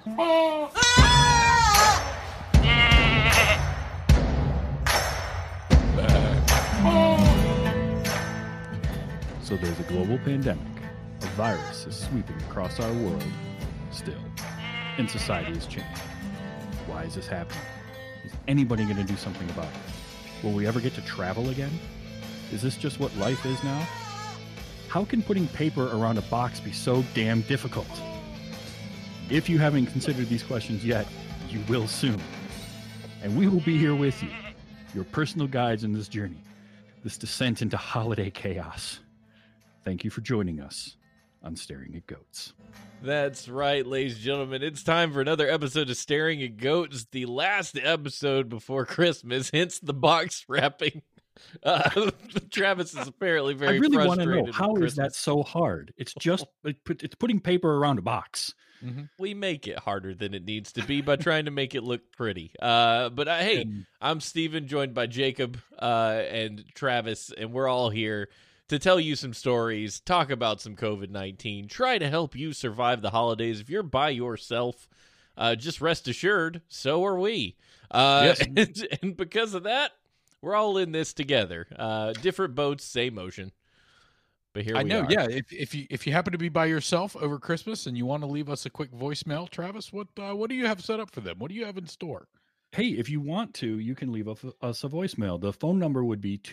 So there's a global pandemic. A virus is sweeping across our world still. And society is changing. Why is this happening? Is anybody going to do something about it? Will we ever get to travel again? Is this just what life is now? How can putting paper around a box be so damn difficult? If you haven't considered these questions yet, you will soon. And we will be here with you, your personal guides in this journey, this descent into holiday chaos. Thank you for joining us on Staring at Goats. That's right, ladies and gentlemen. It's time for another episode of Staring at Goats, the last episode before Christmas, hence the box wrapping. Travis is apparently very frustrated. I really want to know, how is that so hard? It's just it's putting paper around a box. Mm-hmm. We make it harder than it needs to be by trying to make it look pretty. Hey, I'm Steven, joined by Jacob and Travis, and we're all here to tell you some stories, talk about some COVID-19, try to help you survive the holidays. If you're by yourself, just rest assured, so are we. Yes. And because of that, we're all in this together. Different boats, same ocean. But here we are. Yeah. If you happen to be by yourself over Christmas and you want to leave us a quick voicemail, Travis, what do you have set up for them? What do you have in store? Hey, if you want to, you can leave us a voicemail. The phone number would be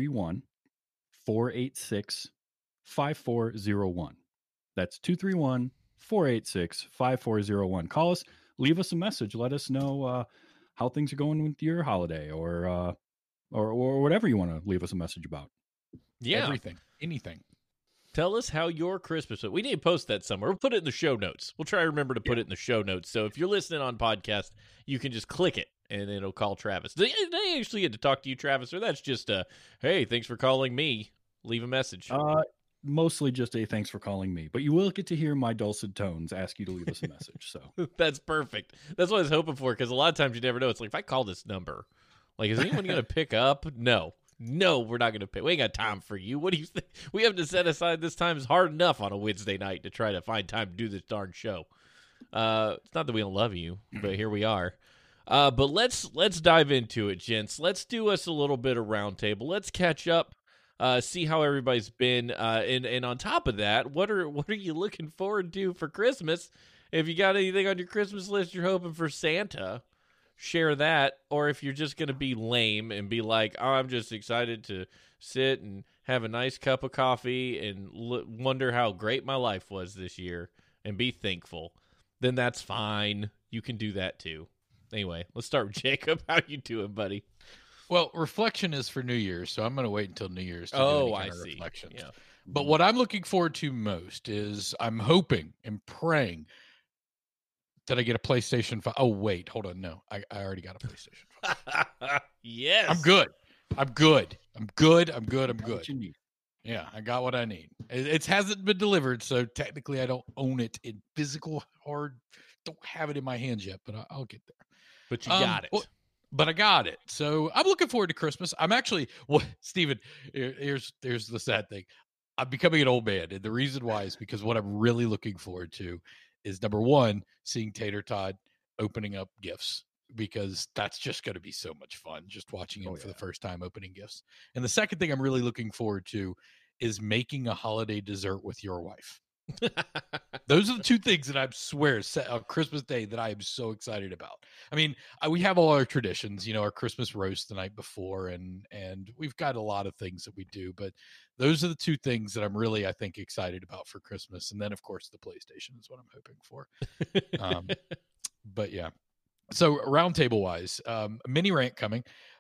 231-486-5401. That's 231-486-5401. Call us, leave us a message. Let us know how things are going with your holiday or whatever you want to leave us a message about. Yeah. Everything. Anything. Tell us how your Christmas went. We need to post that somewhere. We'll put it in the show notes. We'll try to remember to put it in the show notes. So if you're listening on podcast, you can just click it and it'll call Travis. They actually get to talk to you, Travis, or that's just hey, thanks for calling me. Leave a message. Mostly just a thanks for calling me, but you will get to hear my dulcet tones ask you to leave us a message. So that's perfect. That's what I was hoping for, because a lot of times you never know. It's like, if I call this number, like, is anyone going to pick up? No, we're not going to pick. We ain't got time for you. What do you think? We have to set aside this time. It's hard enough on a Wednesday night to try to find time to do this darn show. It's not that we don't love you, but here we are. But let's dive into it, gents. Let's do us a little bit of roundtable. Let's catch up. See how everybody's been, and on top of that, what are you looking forward to for Christmas? If you got anything on your Christmas list you're hoping for Santa, share that. Or if you're just going to be lame and be like, oh, I'm just excited to sit and have a nice cup of coffee and wonder how great my life was this year and be thankful, then that's fine. You can do that too. Anyway, let's start with Jacob. How you doing, buddy? Well, reflection is for New Year's, so I'm going to wait until New Year's to do any kind of reflections. Yeah. But what I'm looking forward to most is I'm hoping and praying that I get a PlayStation 5. Oh, wait, hold on. No, I already got a PlayStation 5. Yes. I'm good. I'm good. what you need. Yeah, I got what I need. It hasn't been delivered, so technically I don't own it in physical hard. Don't have it in my hands yet, but I'll get there. But you got it. But I got it. So I'm looking forward to Christmas. I'm actually, Steven, here's the sad thing. I'm becoming an old man. And the reason why is because what I'm really looking forward to is, number one, seeing Tater Todd opening up gifts, because that's just going to be so much fun, just watching him for the first time opening gifts. And the second thing I'm really looking forward to is making a holiday dessert with your wife. Those are the two things that I swear on Christmas Day that I am so excited about. I mean, we have all our traditions, our Christmas roast the night before, and we've got a lot of things that we do, but those are the two things that I'm really, I think, excited about for Christmas. And then, of course, the PlayStation is what I'm hoping for. But yeah. So roundtable wise, mini rant coming.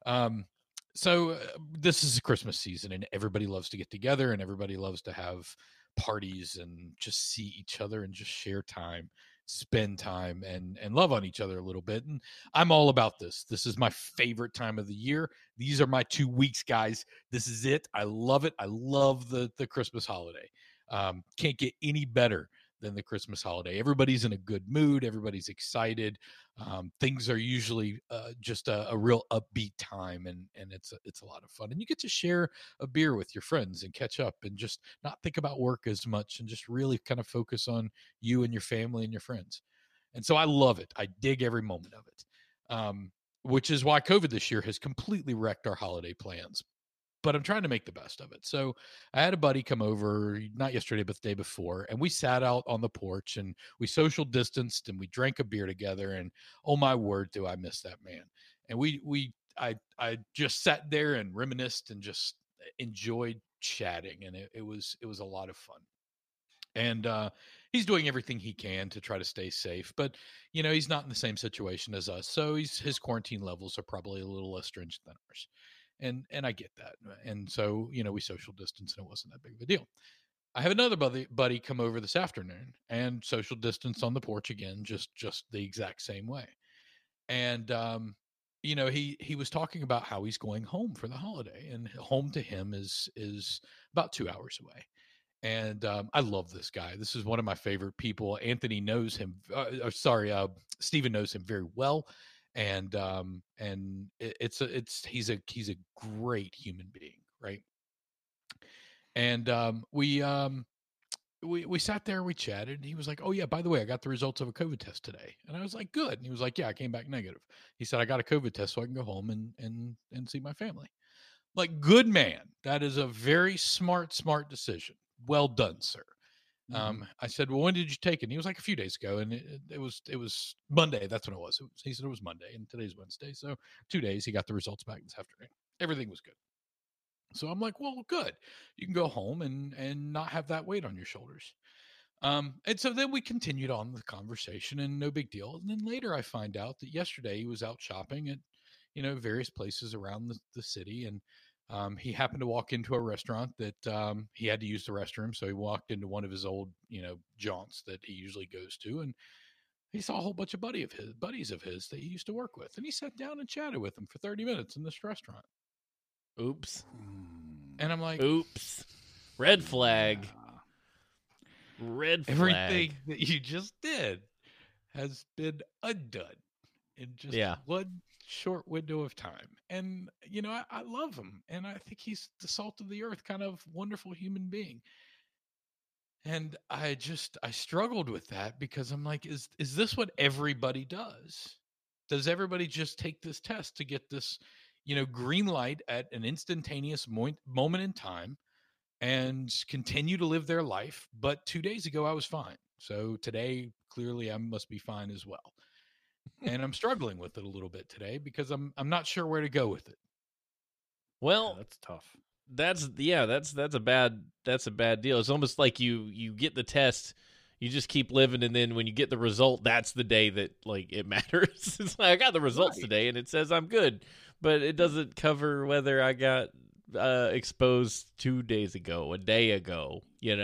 So this is a Christmas season, and everybody loves to get together, and everybody loves to have parties and just see each other and just share time, spend time, and love on each other a little bit. And I'm all about this. This is my favorite time of the year. These are my 2 weeks, guys. This is it. I love it. I love the Christmas holiday. Can't get any better than the Christmas holiday. Everybody's in a good mood. Everybody's excited. Things are usually just a real upbeat time, and it's a lot of fun. And you get to share a beer with your friends and catch up and just not think about work as much and just really kind of focus on you and your family and your friends. And so I love it. I dig every moment of it. Which is why COVID this year has completely wrecked our holiday plans. But I'm trying to make the best of it. So I had a buddy come over, not yesterday, but the day before, and we sat out on the porch and we social distanced and we drank a beer together. And oh my word, do I miss that man. And I just sat there and reminisced and just enjoyed chatting. And it was a lot of fun. And he's doing everything he can to try to stay safe, but he's not in the same situation as us, so his quarantine levels are probably a little less stringent than ours, and I get that. And so we social distance, and it wasn't that big of a deal. I have another buddy come over this afternoon and social distance on the porch again, just the exact same way. And he was talking about how he's going home for the holiday, and home to him is about 2 hours away. And I love this guy. This is one of my favorite people. Anthony knows him. Stephen knows him very well, and he's a great human being, right? And we sat there, we chatted, and he was like, "Oh yeah, by the way, I got the results of a COVID test today." And I was like, "Good." And he was like, "Yeah, I came back negative." He said, "I got a COVID test so I can go home and see my family." Like, good man. That is a very smart decision. Well done, sir. I said, "Well, when did you take it?" And he was like, "A few days ago." And it was Monday. That's when it was. He said it was Monday, and today's Wednesday. So 2 days. He got the results back this afternoon. Everything was good. So I'm like, well, good. You can go home and not have that weight on your shoulders. And so then we continued on the conversation, and no big deal. And then later I find out that yesterday he was out shopping at, various places around the city. And he happened to walk into a restaurant that he had to use the restroom. So he walked into one of his old, jaunts that he usually goes to. And he saw a whole bunch of buddies of his that he used to work with. And he sat down and chatted with them for 30 minutes in this restaurant. Oops. And I'm like, oops. Red flag. Red flag. Everything that you just did has been undone in just one short window of time. And, I love him. And I think he's the salt of the earth, kind of wonderful human being. And I struggled with that because I'm like, is this what everybody does? Does everybody just take this test to get this, green light at an instantaneous moment in time and continue to live their life? But 2 days ago, I was fine. So today, clearly, I must be fine as well. And I'm struggling with it a little bit today because I'm not sure where to go with it. Well, that's tough. That's a bad deal. It's almost like you get the test, you just keep living, and then when you get the result, that's the day that like it matters. It's like I got the results today, and it says I'm good, but it doesn't cover whether I got exposed 2 days ago, a day ago,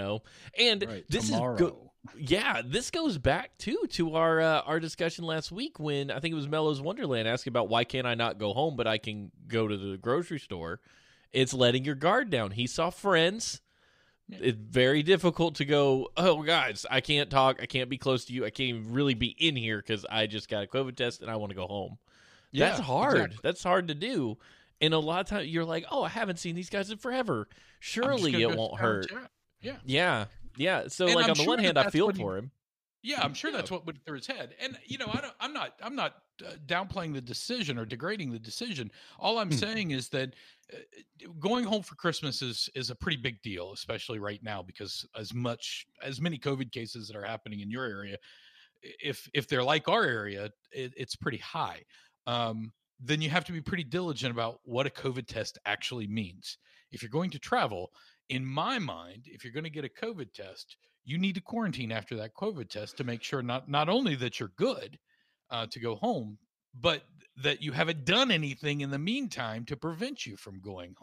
And this tomorrow. this goes back to our discussion last week when I think it was Mello's Wonderland asking about why can't I not go home, but I can go to the grocery store. It's letting your guard down. He saw friends. It's very difficult to go, oh, guys, I can't talk. I can't be close to you. I can't even really be in here because I just got a COVID test and I want to go home. Yeah, that's hard. Exactly. That's hard to do. And a lot of times you're like, oh, I haven't seen these guys in forever. Surely it won't hurt. Yeah. So and like I'm on the sure one hand, I feel for him. Yeah, I'm sure that's what went through his head. And I'm not downplaying the decision or degrading the decision. All I'm saying is that going home for Christmas is a pretty big deal, especially right now, because as many COVID cases that are happening in your area, if they're like our area, it's pretty high. Then you have to be pretty diligent about what a COVID test actually means. If you're going to travel, in my mind, if you're going to get a COVID test, you need to quarantine after that COVID test to make sure not only that you're good to go home, but that you haven't done anything in the meantime to prevent you from going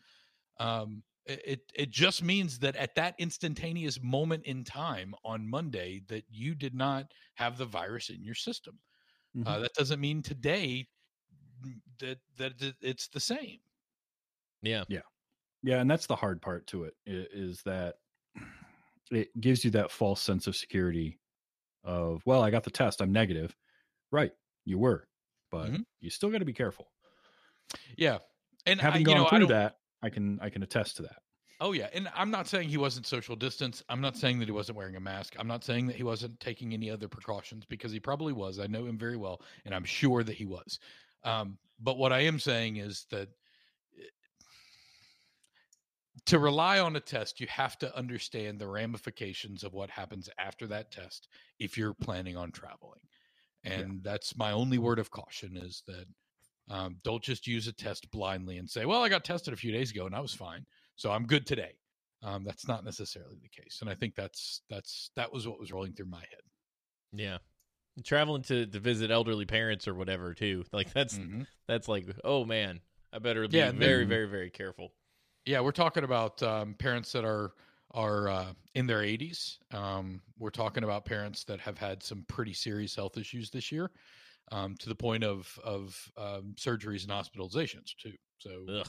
home. It just means that at that instantaneous moment in time on Monday that you did not have the virus in your system. That doesn't mean today that it's the same. Yeah. And that's the hard part to it, is that it gives you that false sense of security of, well, I got the test, I'm negative. Right. You were, but you still got to be careful. Yeah. And having gone through that, I can attest to that. Oh yeah, and I'm not saying he wasn't social distance. I'm not saying that he wasn't wearing a mask. I'm not saying that he wasn't taking any other precautions, because he probably was. I know him very well, and I'm sure that he was. But what I am saying is that to rely on a test, you have to understand the ramifications of what happens after that test if you're planning on traveling. And that's my only word of caution, is that don't just use a test blindly and say, well, I got tested a few days ago and I was fine, so I'm good today. That's not necessarily the case. And I think that was what was rolling through my head. Yeah. Traveling to visit elderly parents or whatever too. Like that's like, oh man, I better be very, very, very careful. Yeah, we're talking about parents that are in their 80s. We're talking about parents that have had some pretty serious health issues this year, to the point of surgeries and hospitalizations too. So,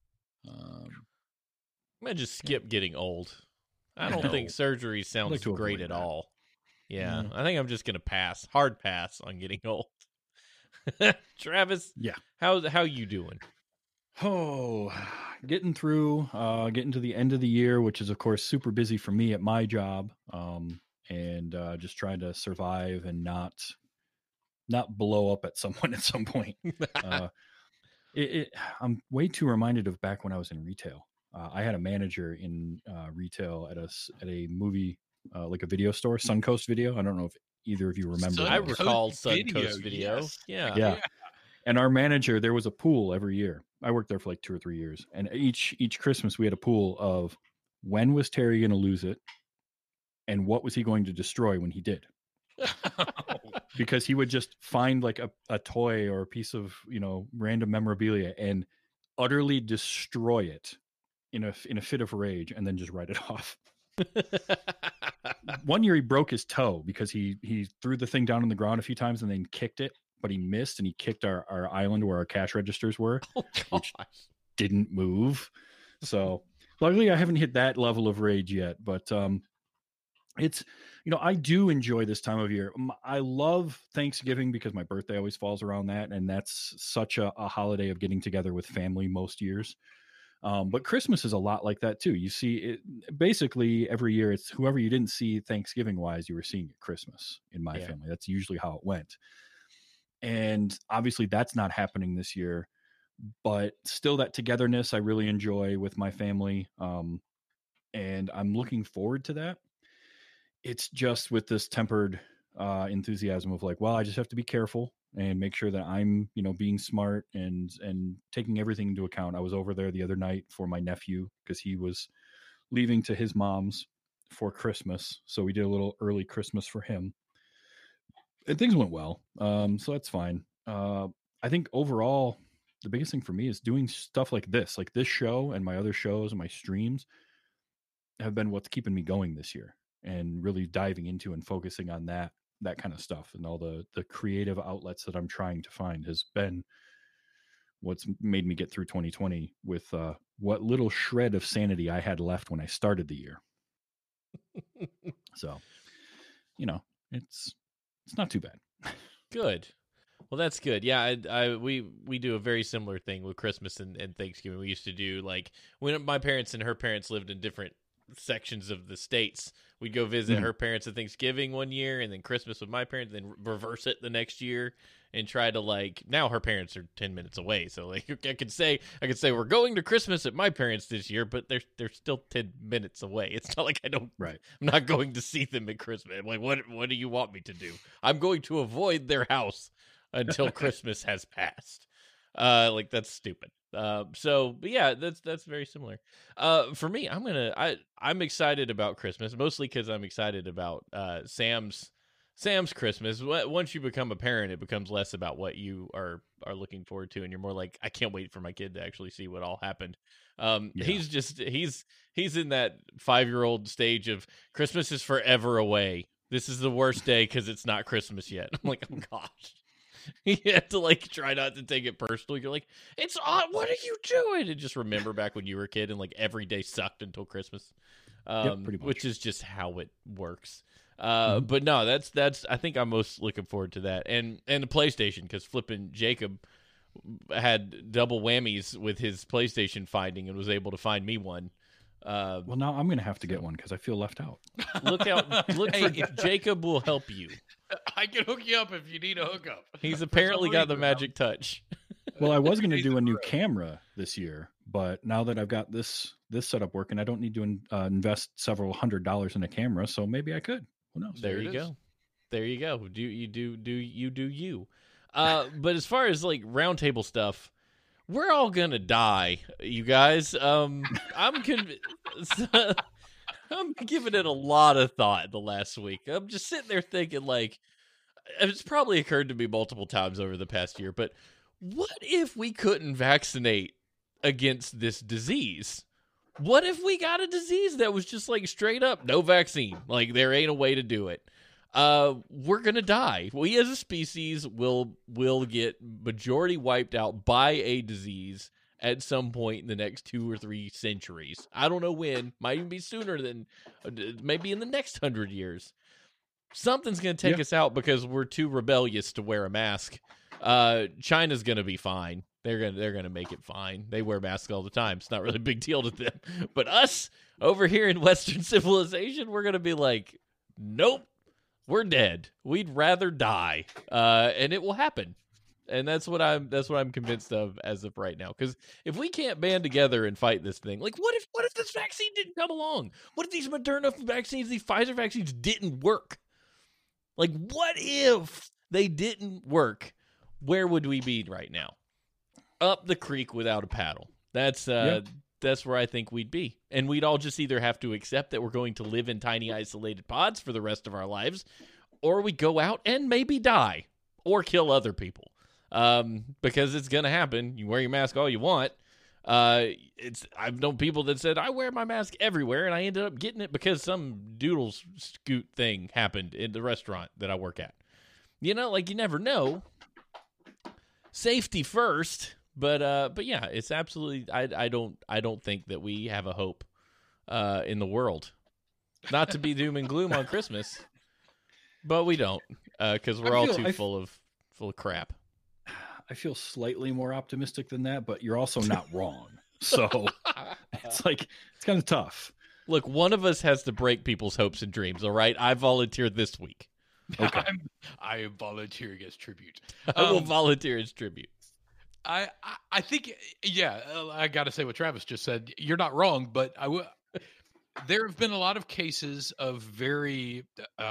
I'm gonna just skip getting old. I don't think surgery sounds great at all. Yeah, I think I'm just gonna hard pass on getting old. Travis, how you doing? Oh, getting through, getting to the end of the year, which is of course super busy for me at my job, and just trying to survive and not blow up at someone at some point. I'm way too reminded of back when I was in retail. I had a manager in retail at a movie, like a video store, Suncoast Video. I don't know if either of you remember. I recall Suncoast Video. Yes. Yeah. And our manager, there was a pool every year. I worked there for like 2 or 3 years, and each Christmas we had a pool of when was Terry going to lose it, and what was he going to destroy when he did. Because he would just find like a toy or a piece of random memorabilia and utterly destroy it in a fit of rage, and then just write it off. One year he broke his toe because he threw the thing down on the ground a few times and then kicked it, but he missed, and he kicked our island where our cash registers were, which didn't move. So luckily I haven't hit that level of rage yet, but it's, I do enjoy this time of year. I love Thanksgiving because my birthday always falls around that, and that's such a holiday of getting together with family most years. But Christmas is a lot like that too. You see it basically every year. It's whoever you didn't see Thanksgiving wise, you were seeing at Christmas in my family. That's usually how it went. And obviously that's not happening this year, but still that togetherness I really enjoy with my family. And I'm looking forward to that. It's just with this tempered enthusiasm of like, well, I just have to be careful and make sure that I'm, being smart and taking everything into account. I was over there the other night for my nephew because he was leaving to his mom's for Christmas. So we did a little early Christmas for him. And things went well. So that's fine. I think overall, the biggest thing for me is doing stuff like this show and my other shows and my streams have been what's keeping me going this year, and really diving into and focusing on that kind of stuff, and all the creative outlets that I'm trying to find has been what's made me get through 2020 with what little shred of sanity I had left when I started the year. So, it's not too bad. Good. Well, that's good. Yeah, we do a very similar thing with Christmas and Thanksgiving. We used to do, like, when my parents and her parents lived in different sections of the states, we'd go visit her parents at Thanksgiving one year, and then Christmas with my parents, then reverse it the next year, and try to, like, now her parents are 10 minutes away, so like I could say we're going to Christmas at my parents this year, but they're still 10 minutes away. It's not like I'm not going to see them at Christmas. I'm like, what do you want me to do? I'm going to avoid their house until Christmas has passed. Like, that's stupid. But yeah, that's very similar. For me, I'm excited about Christmas, mostly because I'm excited about Sam's Christmas. Once you become a parent, it becomes less about what you are looking forward to, and you're more like, I can't wait for my kid to actually see what all happened. He's in that 5-year-old stage of Christmas is forever away. This is the worst day because it's not Christmas yet. I'm like, oh gosh. You have to, like, try not to take it personal. You're like, it's odd. What are you doing? And just remember back when you were a kid and, like, every day sucked until Christmas, pretty much. Which is just how it works. But no, that's I think I'm most looking forward to that, and the PlayStation, because flipping Jacob had double whammies with his PlayStation finding and was able to find me one. Well, now I'm going to have to get one because I feel left out. Look for Jacob will help you. I can hook you up if you need a hookup. He's apparently got the magic touch. Well, I was going to do a new camera this year, but now that I've got this setup working, I don't need to invest several $100s in a camera, so maybe I could. Who knows? There you go. There you go. Do you. But as far as like roundtable stuff, we're all gonna die, you guys. I'm giving it a lot of thought the last week. I'm just sitting there thinking, like, it's probably occurred to me multiple times over the past year, but what if we couldn't vaccinate against this disease? What if we got a disease that was just like straight up no vaccine? Like there ain't a way to do it. We're gonna die. We as a species will get majority wiped out by a disease at some point in the next 2 or 3 centuries. I don't know when. Might even be sooner than maybe in the next 100 years. Something's gonna take us out because we're too rebellious to wear a mask. China's gonna be fine. They're gonna make it fine. They wear masks all the time. It's not really a big deal to them. But us over here in Western civilization, we're gonna be like, nope. We're dead. We'd rather die, and it will happen, and that's what I'm convinced of as of right now. Because if we can't band together and fight this thing, like what if this vaccine didn't come along? What if these Moderna vaccines, these Pfizer vaccines didn't work? Like what if they didn't work? Where would we be right now? Up the creek without a paddle. That's where I think we'd be. And we'd all just either have to accept that we're going to live in tiny isolated pods for the rest of our lives, or we go out and maybe die or kill other people. Because it's going to happen. You wear your mask all you want. I've known people that said, I wear my mask everywhere, and I ended up getting it because some doodles scoot thing happened in the restaurant that I work at. You know, like you never know. Safety first. But yeah, it's absolutely. I don't think that we have a hope in the world. Not to be doom and gloom on Christmas, but we don't because we're all too full of crap. I feel slightly more optimistic than that, but you're also not wrong. So it's like it's kind of tough. Look, one of us has to break people's hopes and dreams. All right, I volunteered this week. Okay, I am volunteering as tribute. I will volunteer as tribute. I think, yeah, I got to say what Travis just said. You're not wrong, but there have been a lot of cases of very,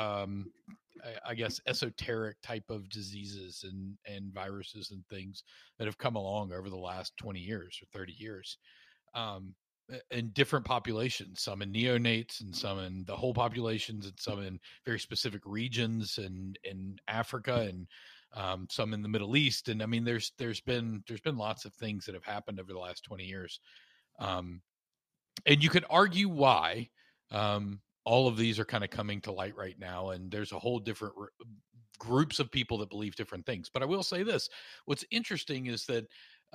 I guess, esoteric type of diseases and viruses and things that have come along over the last 20 years or 30 years in different populations, some in neonates and some in the whole populations and some in very specific regions and in Africa and some in the Middle East. And I mean, there's been lots of things that have happened over the last 20 years. And you could argue why all of these are kind of coming to light right now. And there's a whole different groups of people that believe different things. But I will say this, what's interesting is that,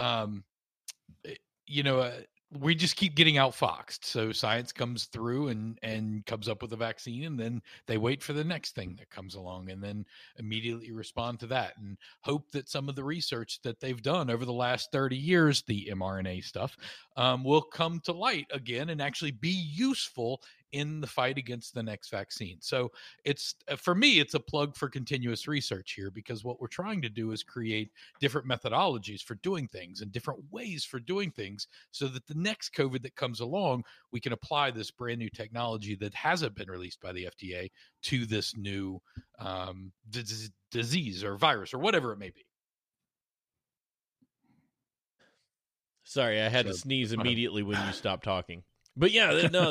we just keep getting outfoxed. So science comes through and comes up with a vaccine, and then they wait for the next thing that comes along and then immediately respond to that and hope that some of the research that they've done over the last 30 years, the mRNA stuff, will come to light again and actually be useful in the fight against the next vaccine. So it's, for me, it's a plug for continuous research here, because what we're trying to do is create different methodologies for doing things and different ways for doing things so that the next COVID that comes along, we can apply this brand new technology that hasn't been released by the FDA to this new disease or virus or whatever it may be. Sorry, I had to sneeze immediately when you stopped talking. But yeah, no,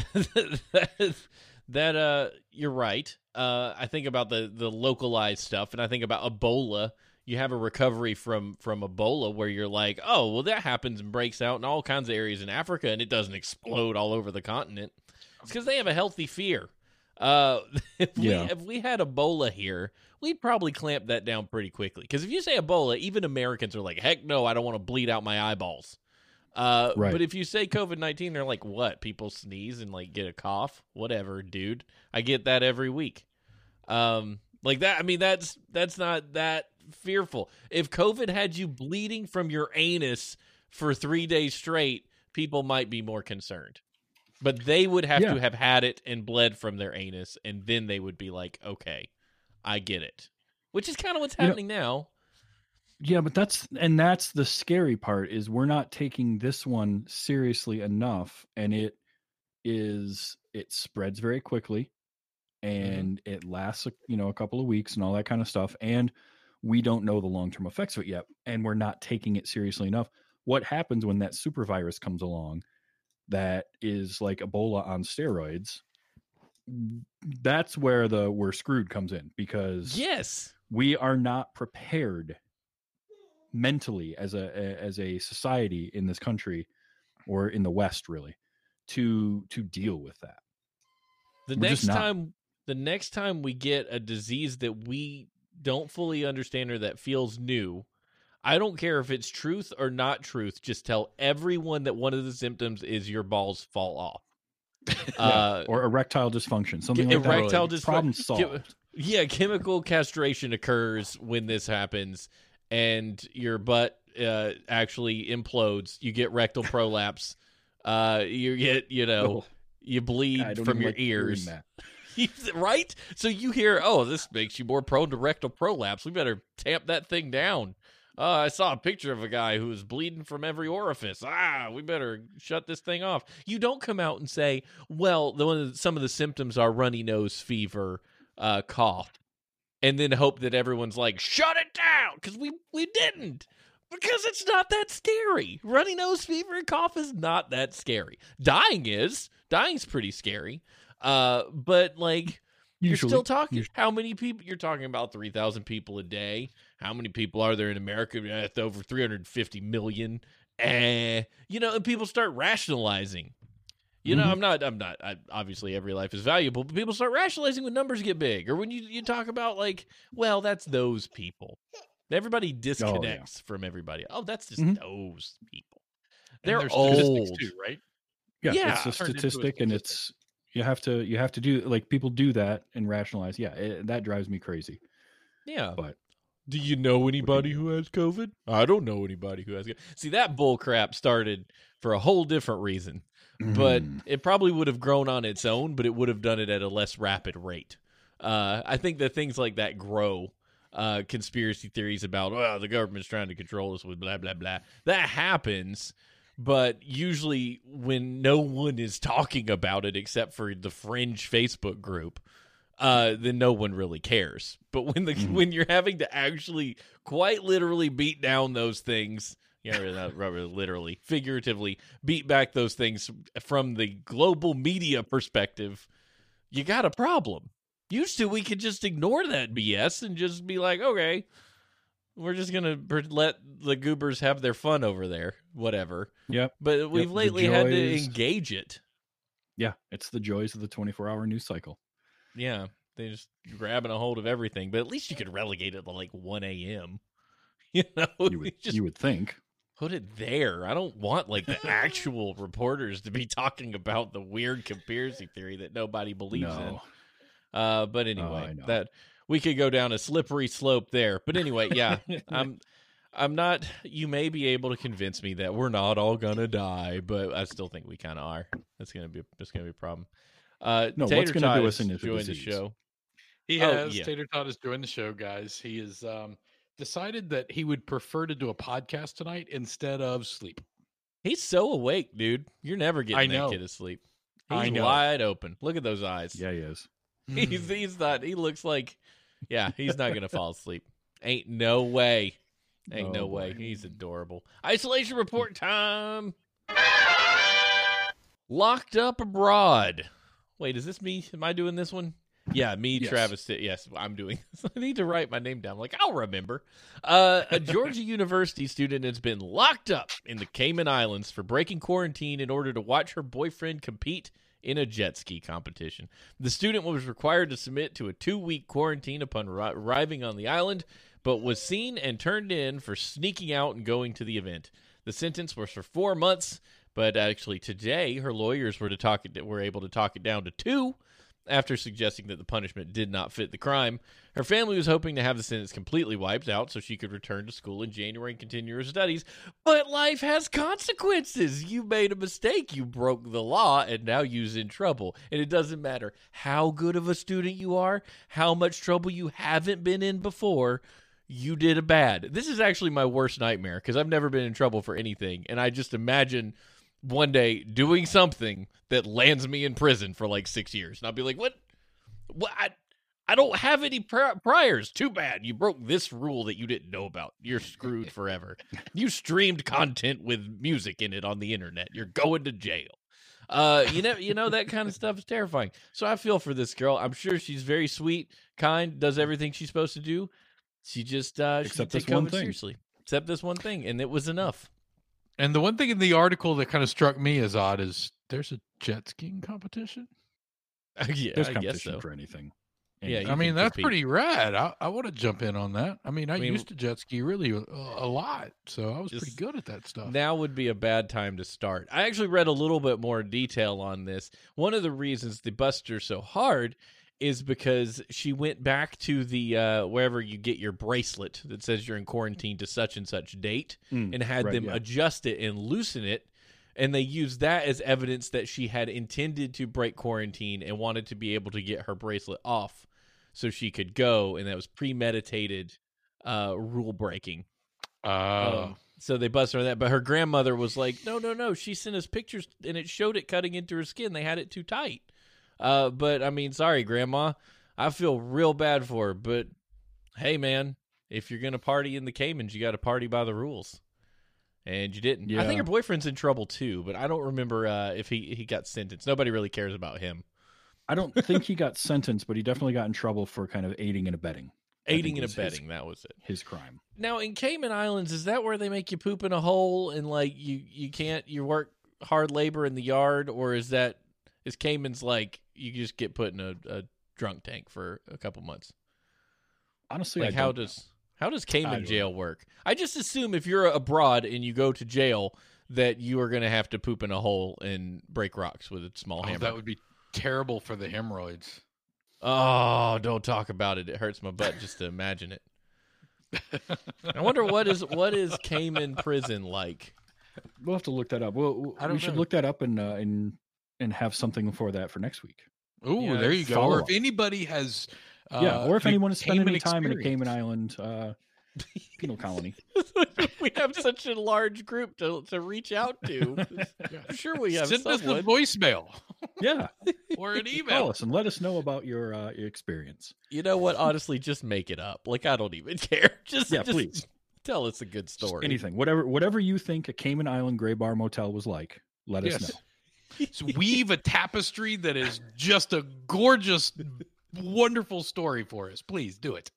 that you're right. I think about the localized stuff, and I think about Ebola. You have a recovery from Ebola where you're like, oh, well, that happens and breaks out in all kinds of areas in Africa, and it doesn't explode all over the continent. It's because they have a healthy fear. If we had Ebola here, we'd probably clamp that down pretty quickly. Because if you say Ebola, even Americans are like, heck no, I don't want to bleed out my eyeballs. Right. But if you say COVID-19, they're like, what? People sneeze and like get a cough? Whatever, dude. I get that every week. Like that. I mean, that's not that fearful. If COVID had you bleeding from your anus for 3 days straight, people might be more concerned. But they would have Yeah. to have had it and bled from their anus, and then they would be like, okay, I get it. Which is kind of what's happening now. Yeah, but that's the scary part is we're not taking this one seriously enough, and it spreads very quickly, and it lasts a couple of weeks and all that kind of stuff, and we don't know the long-term effects of it yet, and we're not taking it seriously enough. What happens when that super virus comes along that is like Ebola on steroids? That's where we're screwed comes in, because Yes. we are not prepared mentally as a society in this country or in the West, really, to deal with that. The We're just next time we get a disease that we don't fully understand or that feels new, I don't care if it's truth or not truth, just tell everyone that one of the symptoms is your balls fall off. Or erectile dysfunction, something like erectile that. dysfunction. Problem solved. Yeah, chemical castration occurs when this happens, and your butt actually implodes. You get rectal prolapse. You get, you bleed from your ears. Right? So you hear, oh, this makes you more prone to rectal prolapse. We better tamp that thing down. I saw a picture of a guy who was bleeding from every orifice. We better shut this thing off. You don't come out and say, well, some of the symptoms are runny nose, fever, cough, and then hope that everyone's like, shut it down, because we didn't. Because it's not that scary. Runny nose, fever, and cough is not that scary. Dying is. Dying's pretty scary. But like, you're still talking. How many people? You're talking about 3,000 people a day. How many people are there in America? It's over 350 million. And people start rationalizing. I'm not. Obviously, every life is valuable, but people start rationalizing when numbers get big, or when you talk about like, well, that's those people. Everybody disconnects from everybody. Oh, that's just those people. They're old, too, right? Yeah, it's a statistic, and it's you have to do, like, people do that and rationalize. Yeah, that drives me crazy. Yeah, but do you know anybody who has COVID? I don't know anybody who has COVID. See, that bull crap started for a whole different reason, but it probably would have grown on its own, but it would have done it at a less rapid rate. I think that things like that grow. Conspiracy theories about, the government's trying to control us with blah, blah, blah. That happens, but usually when no one is talking about it except for the fringe Facebook group, then no one really cares. But when you're having to actually quite literally beat down those things, not literally, figuratively beat back those things from the global media perspective, you got a problem. Used to, we could just ignore that BS and just be like, okay, we're just going to let the goobers have their fun over there, whatever. Yep. But we've lately had to engage it. Yeah, it's the joys of the 24-hour news cycle. Yeah, they just grabbing a hold of everything. But at least you could relegate it to like 1 a.m. You would think. Put it there. I don't want like the actual reporters to be talking about the weird conspiracy theory that nobody believes in. But anyway, that we could go down a slippery slope there. But anyway, yeah, I'm not. You may be able to convince me that we're not all gonna die, but I still think we kind of are. That's gonna be a problem. No, Tater what's gonna do us in joined the show. He has. Tater Tot has joined the show, guys. He has decided that he would prefer to do a podcast tonight instead of sleep. He's so awake, dude. You're never getting that kid asleep. He's wide open. Look at those eyes. Yeah, he is. He's not. He looks like, he's not gonna fall asleep. Ain't no way. Ain't no way. He's adorable. Isolation report time. Locked up abroad. Wait, is this me? Am I doing this one? Yeah, me, yes. Travis. Yes, I'm doing this. I need to write my name down. Like, I'll remember. A Georgia University student has been locked up in the Cayman Islands for breaking quarantine in order to watch her boyfriend compete in a jet ski competition. The student was required to submit to a 2-week quarantine upon arriving on the island, but was seen and turned in for sneaking out and going to the event. The sentence was for 4 months, but actually today her lawyers were able to talk it down to 2, After suggesting that the punishment did not fit the crime, her family was hoping to have the sentence completely wiped out so she could return to school in January and continue her studies. But life has consequences. You made a mistake. You broke the law, and now you're in trouble. And it doesn't matter how good of a student you are, how much trouble you haven't been in before. You did a bad. This is actually my worst nightmare because I've never been in trouble for anything. And I just imagine one day doing something that lands me in prison for like 6 years. And I'll be like, what? I don't have any priors. Too bad. You broke this rule that you didn't know about. You're screwed forever. You streamed content with music in it on the internet. You're going to jail. You know, that kind of stuff is terrifying. So I feel for this girl. I'm sure she's very sweet, kind, does everything she's supposed to do. She just Except take this one COVID thing. Seriously. Except this one thing, and it was enough. And the one thing in the article that kind of struck me as odd is there's a jet skiing competition. Yeah, There's I guess competition so. for anything. Yeah, Anything. you I mean, can that's compete. pretty rad. I want to jump in on that. I mean, I mean, used to jet ski really a lot, so I was pretty Just- good at that stuff. Now would be a bad time to start. I actually read a little bit more detail on this. One of the reasons they busted her so hard is because she went back to the wherever you get your bracelet that says you're in quarantine to such and such date and had right, them yeah. adjust it and loosen it. And they used that as evidence that she had intended to break quarantine and wanted to be able to get her bracelet off so she could go. And that was premeditated rule breaking. So they busted her on that. But her grandmother was like, no. She sent us pictures and it showed it cutting into her skin. They had it too tight. But I mean, sorry, Grandma. I feel real bad for her. But hey, man, if you're going to party in the Caymans, you got to party by the rules. And you didn't. I think Yeah. her boyfriend's in trouble too, but I don't remember if he got sentenced. Nobody really cares about him. I don't think he got sentenced, but he definitely got in trouble for kind of aiding and abetting. I Aiding think and was abetting, that was it. his crime. Now, in Cayman Islands, is that where they make you poop in a hole and like you work hard labor in the yard, or is Cayman's like you just get put in a drunk tank for a couple months? Honestly, Like I how don't know. does I Cayman don't jail work? I just assume if you're abroad and you go to jail that you are going to have to poop in a hole and break rocks with a small hammer. That would be terrible for the hemorrhoids. Oh, don't talk about it. It hurts my butt just to imagine it. I wonder what is Cayman prison like? We'll have to look that up. I don't We should know. look that up and have something for that for next week. Ooh, Yeah, there you go. Or follow-up. if anybody has, Yeah, or if the anyone has spent Cayman any time in a experience. Cayman Island penal colony. We have such a large group to reach out to. I'm sure we have Send us someone. a voicemail Yeah, or an call email. us and let us know about your experience. You know what? Honestly, just make it up. Like I don't even care. Just Please. tell us a good Just story. anything, whatever you think a Cayman Island Gray Bar Motel was like, let us know. So weave a tapestry that is just a gorgeous, wonderful story for us. Please do it.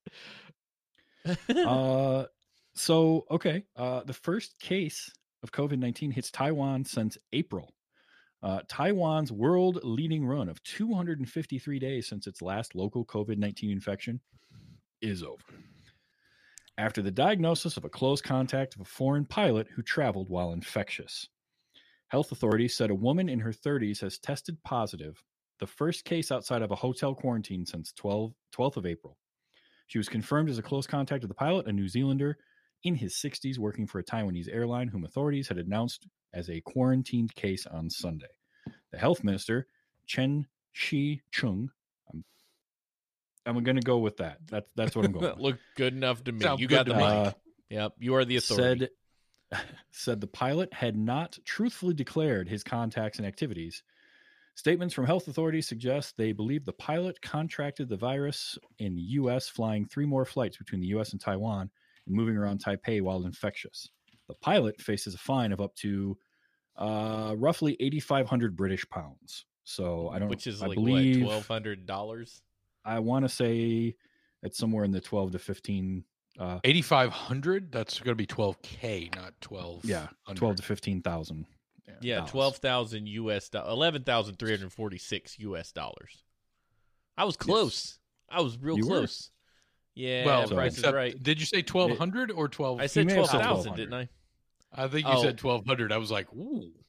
The first case of COVID-19 hits Taiwan since April. Taiwan's world leading run of 253 days since its last local COVID-19 infection is over. After the diagnosis of a close contact of a foreign pilot who traveled while infectious. Health authorities said a woman in her 30s has tested positive, the first case outside of a hotel quarantine since 12th of April. She was confirmed as a close contact of the pilot, a New Zealander in his 60s working for a Taiwanese airline whom authorities had announced as a quarantined case on Sunday. The health minister, Chen Shi-chung, I'm going to go with that. That's what I'm going That with. looked good enough to me. Sound You good got the to me. mic. Yep, you are the authority. Said the pilot had not truthfully declared his contacts and activities. Statements from health authorities suggest they believe the pilot contracted the virus in the U.S., flying 3 more flights between the U.S. and Taiwan and moving around Taipei while infectious. The pilot faces a fine of up to roughly 8,500 British pounds. So I don't, Which is I like believe, what, $1,200? I want to say it's somewhere in the 12 to 15. 8,500. That's going to be 12K, not 12. Yeah, 12 to 15,000. Yeah, dollars. 12,000 US dollars, 11,346 US dollars. I was close. I was real You were. close. Yeah, Well, Price is except- right. Did you say 1,200 or 12? I said may have said 12,000, 12,000. didn't I? I think you Oh. said 1,200. I was like, ooh.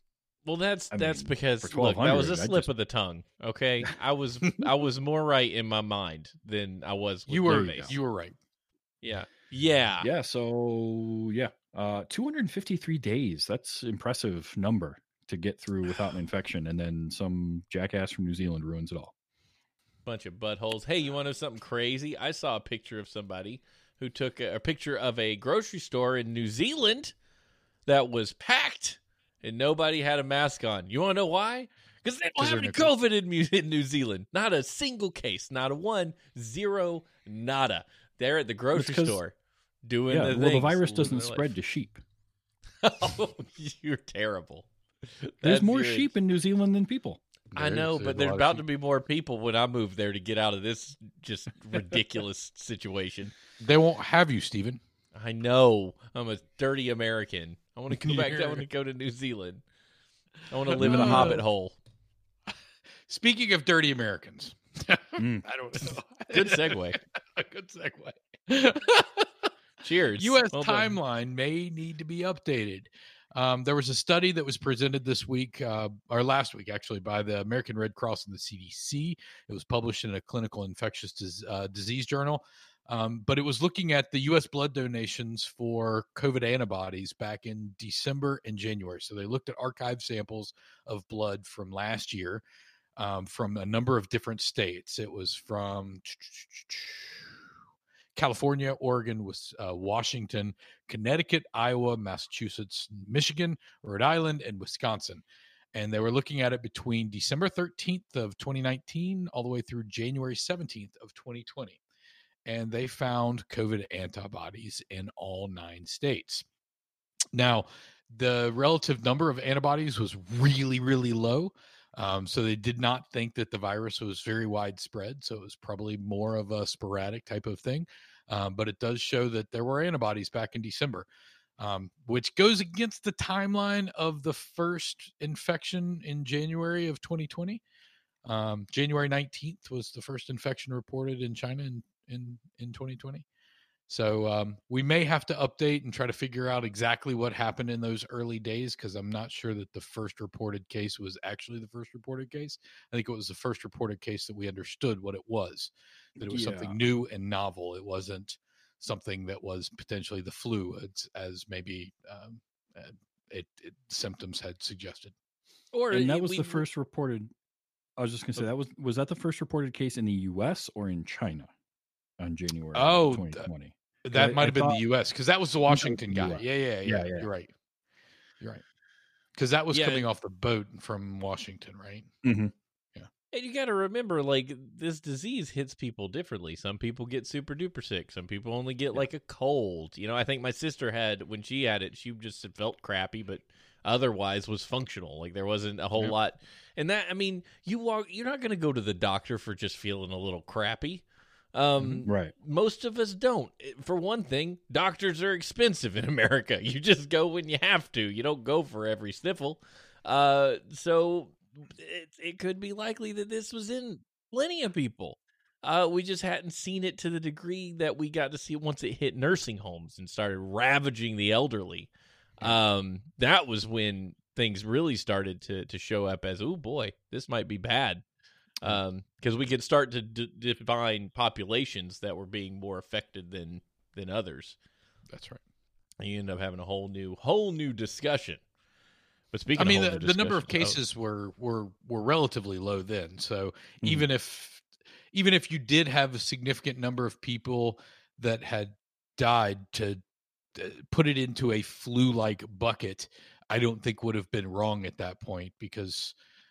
Well, that's I that's mean, because for look, that was 1200, a I slip just of the tongue. Okay, I was more right in my mind than I was with You my there were you go. face. you were right. Yeah, yeah. Yeah, so yeah, 253 days. That's impressive number to get through without an infection, and then some jackass from New Zealand ruins it all. Bunch of buttholes. Hey, you want to know something crazy? I saw a picture of somebody who took a picture of a grocery store in New Zealand that was packed and nobody had a mask on. You want to know why? Because they don't 'Cause have they're any no- COVID in New Zealand. Not a single case. Not a one. Zero. Nada. They're at the That's grocery because store doing yeah, the well, the things. virus living doesn't their spread life. to sheep. Oh, you're terrible. There's That's more your- sheep in New Zealand than people. I know, there's but a there's lot of about sheep. to be more people when I move there to get out of this just ridiculous situation. They won't have you, Stephen. I know. I'm a dirty American. I want to go back. I You're- want to go to New Zealand. I want to live in a hobbit hole. Speaking of dirty Americans, Mm. I don't know. Good segue. A good segue. Cheers. U.S. Well done. timeline may need to be updated. There was a study that was presented this week, or last week, actually, by the American Red Cross and the CDC. It was published in a clinical infectious disease journal. But it was looking at the U.S. blood donations for COVID antibodies back in December and January. So they looked at archive samples of blood from last year from a number of different states. It was from California, Oregon, Washington, Connecticut, Iowa, Massachusetts, Michigan, Rhode Island, and Wisconsin. And they were looking at it between December 13th of 2019 all the way through January 17th of 2020. And they found COVID antibodies in all 9 states. Now, the relative number of antibodies was really, really low. So they did not think that the virus was very widespread. So it was probably more of a sporadic type of thing. But it does show that there were antibodies back in December, which goes against the timeline of the first infection in January of 2020. January 19th was the first infection reported in China in 2020. So we may have to update and try to figure out exactly what happened in those early days, because I'm not sure that the first reported case was actually the first reported case. I think it was the first reported case that we understood what it was, that it was something new and novel. It wasn't something that was potentially the flu, as maybe symptoms had suggested. Or And that was we- the first reported. I was just gonna say that was that the first reported case in the U.S. or in China on January Oh, 2020? That I might have been thought- the U.S. because that was the Washington the guy. US. Yeah. Yeah. You're right. You're right. Because that was Yeah. coming off the boat from Washington, right? Mhm. And you got to remember, like, this disease hits people differently. Some people get super duper sick. Some people only get like a cold. You know, I think my sister had, when she had it, she just felt crappy, but otherwise was functional. Like, there wasn't a whole Yep. lot. And that, I mean, you're not going to go to the doctor for just feeling a little crappy. Right. Most of us don't. For one thing, doctors are expensive in America. You just go when you have to. You don't go for every sniffle. So it could be likely that this was in plenty of people. We just hadn't seen it to the degree that we got to see it once it hit nursing homes and started ravaging the elderly. That was when things really started to show up as, oh boy, this might be bad. Because we could start to define populations that were being more affected than others. That's right. And you end up having a whole new discussion. But speaking, I mean, of the number of discussions- cases were relatively low then. So Mhm. even if you did have a significant number of people that had died, to put it into a flu-like bucket, I don't think would have been wrong at that point, because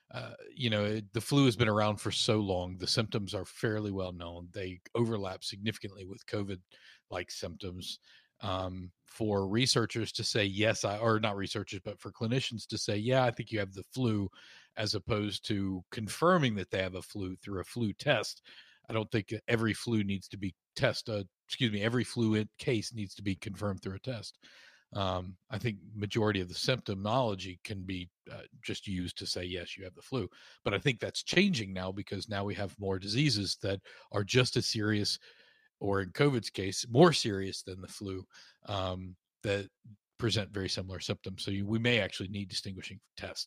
the flu has been around for so long. The symptoms are fairly well known. They overlap significantly with COVID-like symptoms. For researchers to say yes, or not researchers, but for clinicians to say, yeah, I think you have the flu, as opposed to confirming that they have a flu through a flu test. I don't think every flu needs to be every flu case needs to be confirmed through a test. I think majority of the symptomology can be just used to say, yes, you have the flu. But I think that's changing now, because now we have more diseases that are just as serious, or in COVID's case, more serious than the flu, that present very similar symptoms. So we may actually need distinguishing tests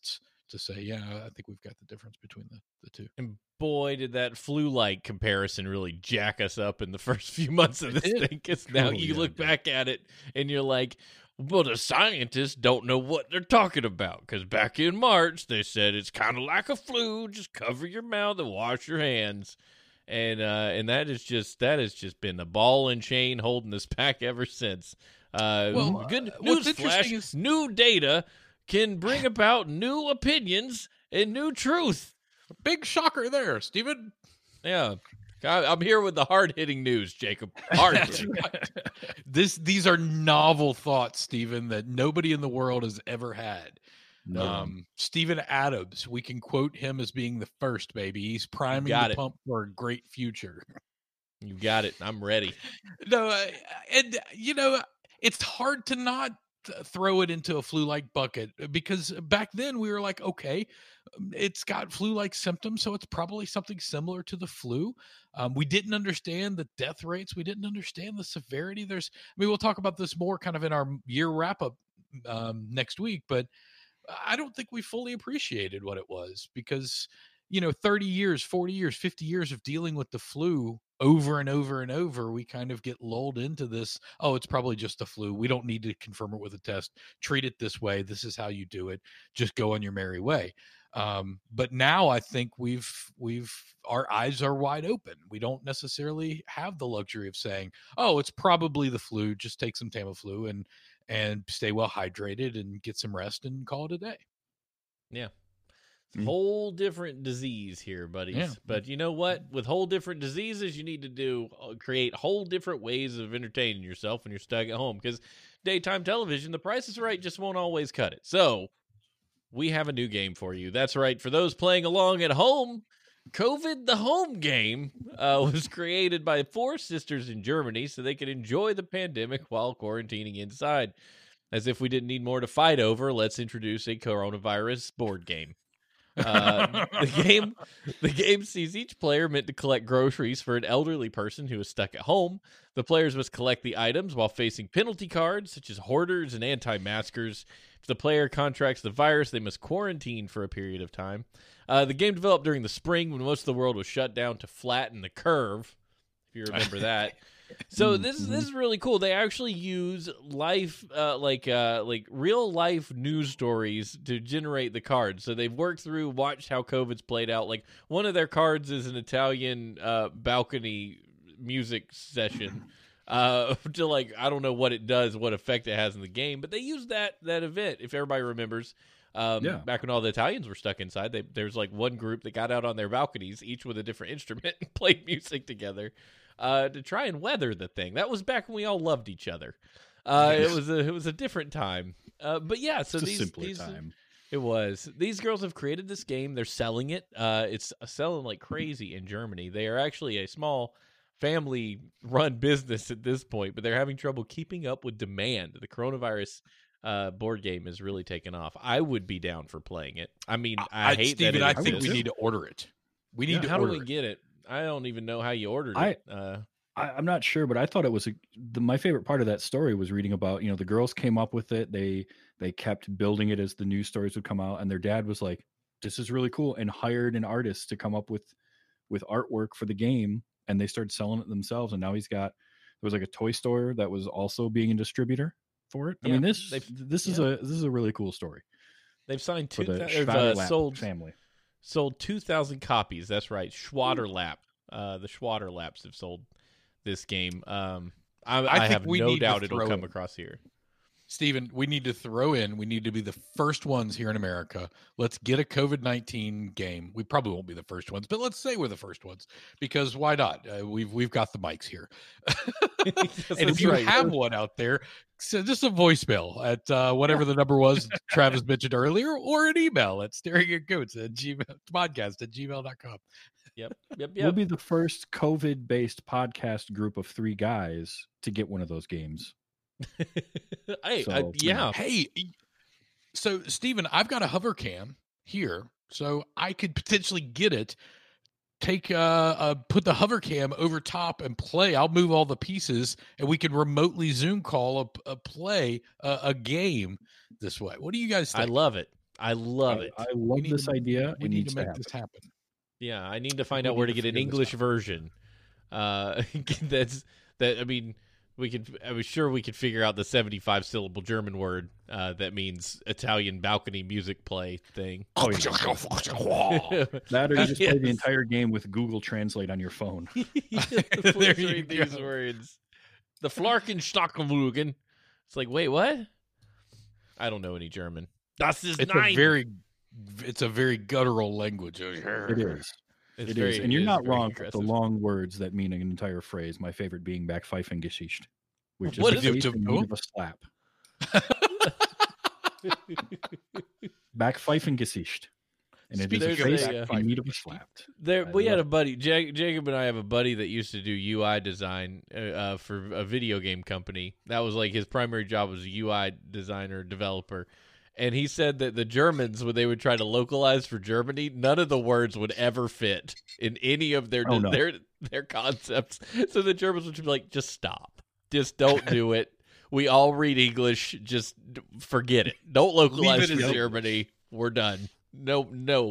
to say, yeah, I think we've got the difference between the two. And boy, did that flu-like comparison really jack us up in the first few months of this thing. Because now you look back at it and you're like, well, the scientists don't know what they're talking about. Because back in March, they said it's kind of like a flu. Just cover your mouth and wash your hands. And that has just been the ball and chain holding us back ever since. Good news flash, new data can bring about new opinions and new truth. Big shocker there, Stephen. Yeah. I'm here with the hard-hitting news, Jacob. Hard-hitting. These are novel thoughts, Stephen, that nobody in the world has ever had. No. Stephen Adams, we can quote him as being the first, baby. He's priming the pump for a great future. You got it. I'm ready. No, and it's hard to not throw it into a flu-like bucket, because back then we were like, okay, it's got flu-like symptoms, so it's probably something similar to the flu. We didn't understand the death rates. We didn't understand the severity. We'll talk about this more kind of in our year wrap-up next week, but I don't think we fully appreciated what it was, because 30 years, 40 years, 50 years of dealing with the flu over and over and over, we kind of get lulled into this, oh, it's probably just a flu. We don't need to confirm it with a test. Treat it this way. This is how you do it. Just go on your merry way. But now I think our eyes are wide open. We don't necessarily have the luxury of saying, oh, it's probably the flu. Just take some Tamiflu and stay well hydrated and get some rest and call it a day. Yeah. Whole different disease here, buddies. Yeah. But you know what? With whole different diseases, you need to create whole different ways of entertaining yourself when you're stuck at home. Because daytime television, The Price is Right just won't always cut it. So we have a new game for you. That's right. For those playing along at home, COVID the Home Game was created by 4 sisters in Germany so they could enjoy the pandemic while quarantining inside. As if we didn't need more to fight over, let's introduce a coronavirus board game. The game sees each player meant to collect groceries for an elderly person who is stuck at home. The players must collect the items while facing penalty cards, such as hoarders and anti-maskers. If the player contracts the virus, they must quarantine for a period of time. The game developed during the spring when most of the world was shut down to flatten the curve, if you remember that. So this is really cool. They actually use life, like real life news stories to generate the cards. So they've watched how COVID's played out. Like one of their cards is an Italian balcony music session. To I don't know what it does, what effect it has in the game, but they use that event. If everybody remembers, back when all the Italians were stuck inside, there's one group that got out on their balconies, each with a different instrument, and played music together. To try and weather the thing. That was back when we all loved each other. It was a different time. But yeah, so it's a simpler time. It was. These girls have created this game. They're selling it. It's selling like crazy in Germany. They are actually a small family-run business at this point, but they're having trouble keeping up with demand. The coronavirus board game is really taken off. I would be down for playing it. I mean, I hate Steven, that. I think we need to order it. We need to. How do we get it? I don't even know how you ordered it. I'm not sure, but I thought it was my favorite part of that story was reading about, the girls came up with it. They kept building it as the news stories would come out, and their dad was like, this is really cool, and hired an artist to come up with artwork for the game, and they started selling it themselves. And now there was a toy store that was also being a distributor for it. I mean, this is a really cool story. They've signed sold 2,000 copies. That's right. Schwaderlap. The Schwaderlaps have sold this game. I have no doubt it'll come across here. Stephen, we need to be the first ones here in America. Let's get a COVID-19 game. We probably won't be the first ones, but let's say we're the first ones, because why not? We've got the mics here. And if you have one out there, so just a voicemail at whatever the number was Travis mentioned earlier, or an email at staringatgoats@podcast@gmail.com. Yep. We'll be the first COVID-based podcast group of 3 guys to get one of those games. Hey, so Stephen, I've got a hover cam here, so I could potentially get it. Put the hover cam over top and play. I'll move all the pieces, and we can remotely Zoom call a game this way. What do you guys think? I love it. I love it. I love need this to- idea. We It need needs to to make happen. this happen. Yeah, I need to find We out where need to to get an figure this English out. version. I mean, I was sure we could figure out the 75 syllable German word that means Italian balcony music play thing. Oh, yeah. That or you just play the entire game with Google Translate on your phone. There Please you read these go. words. The Flarkenstockenlugen. It's like, wait, what? I don't know any German. Das ist It's a very guttural language. It is. It's It very, is. And you're it is not very wrong with the aggressive. long words that mean an entire phrase. My favorite being Backpfeifengeschichte, which is What a is it? face in need of a slap. Backpfeifengesicht. And it is a Speaking of face that, in need of a slap. We had love a buddy, Jacob and I have a buddy that used to do UI design for a video game company. That was like his primary job was a UI designer, developer. And he said that the Germans, when they would try to localize for Germany, none of the words would ever fit in any of their Oh, no. their concepts. So the Germans would be like, just stop. Just don't do it. We all read English. Just forget it. Don't localize Leave it for as- Germany. We're done. No.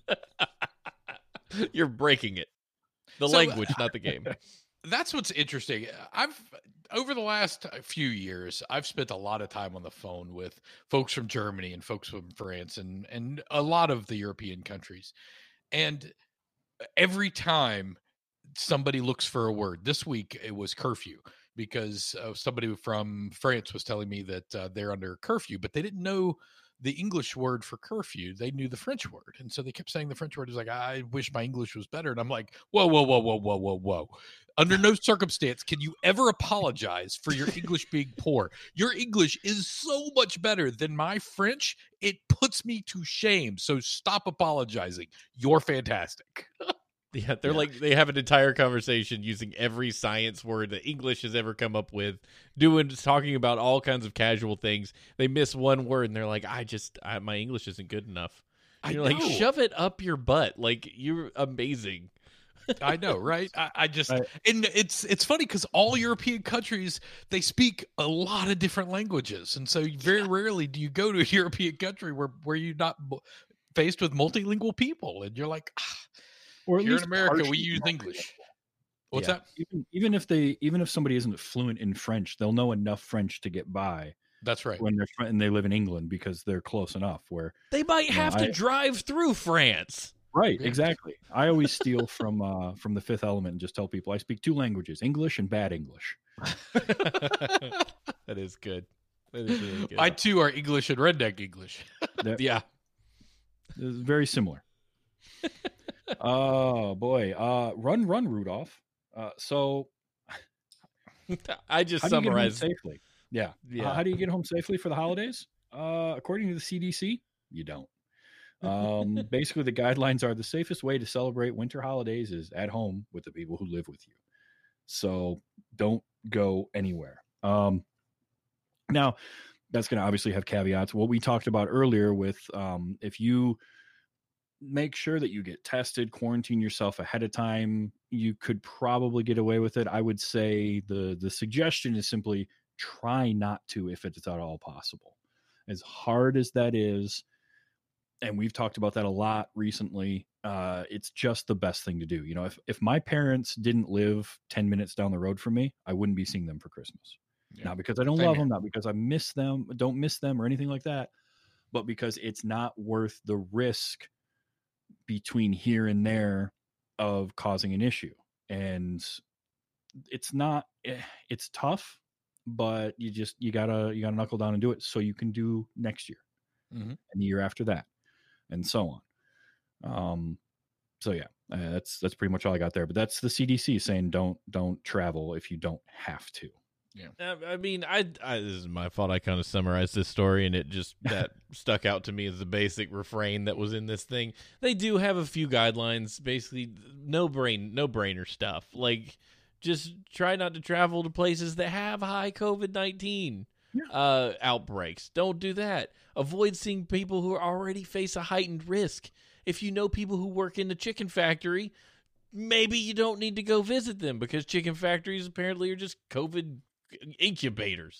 You're breaking it. The So, language, not the game. That's what's interesting. Over the last few years, I've spent a lot of time on the phone with folks from Germany and folks from France and a lot of the European countries. And every time somebody looks for a word, this week it was curfew, because somebody from France was telling me that they're under curfew, but they didn't know the English word for curfew. They knew the French word. And so they kept saying the French word is like, I wish my English was better. And I'm like, whoa. Under no circumstance can you ever apologize for your English being poor. Your English is so much better than my French. It puts me to shame. So stop apologizing. You're fantastic. Yeah, they're like, they have an entire conversation using every science word that English has ever come up with, talking about all kinds of casual things. They miss one word and they're like, my English isn't good enough. And you're like, know. shove it up your butt. Like, you're amazing. I know, right? I just Right. and it's funny because all European countries, they speak a lot of different languages, and so very rarely do you go to a European country where you're not faced with multilingual people, and you're like, Or at here in least America we partially use multilingual. English. What's Yeah. that? Even if somebody isn't fluent in French, they'll know enough French to get by That's right. when and they live in England because they're close enough. Where They might No, have to I- drive through France. right, Yeah. exactly. I always steal from The Fifth Element and just tell people I speak two languages: English and bad English. That is good. That is really good. I too are English and redneck English. Yeah. It's very similar. Oh boy, run, Rudolph. So I just how do you get home summarized. safely? Yeah. Yeah. How do you get home safely for the holidays? According to the CDC, you don't. Basically, the guidelines are the safest way to celebrate winter holidays is at home with the people who live with you. So don't go anywhere. Now, that's going to obviously have caveats. What we talked about earlier with if you make sure that you get tested, quarantine yourself ahead of time, you could probably get away with it. I would say the suggestion is simply try not to if it's at all possible. As hard as that is, and we've talked about that a lot recently, it's just the best thing to do. You know, if my parents didn't live 10 minutes down the road from me, I wouldn't be seeing them for Christmas. Yeah. Not because I don't Same love here. them, not because I miss them, don't miss them or anything like that, but because it's not worth the risk between here and there of causing an issue. And it's not, it's tough, but you gotta knuckle down and do it so you can do next year Mhm. and the year after that and so on. So yeah, that's pretty much all I got there, but that's the CDC saying don't travel if you don't have to. I mean, this is my fault. I kind of summarized this story, and it just that stuck out to me as the basic refrain that was in this thing. They do have a few guidelines, basically no brainer stuff. Like, just try not to travel to places that have high COVID-19 outbreaks. Don't do that. Avoid seeing people who already face a heightened risk. If you know people who work in the chicken factory, maybe you don't need to go visit them because chicken factories apparently are just COVID incubators.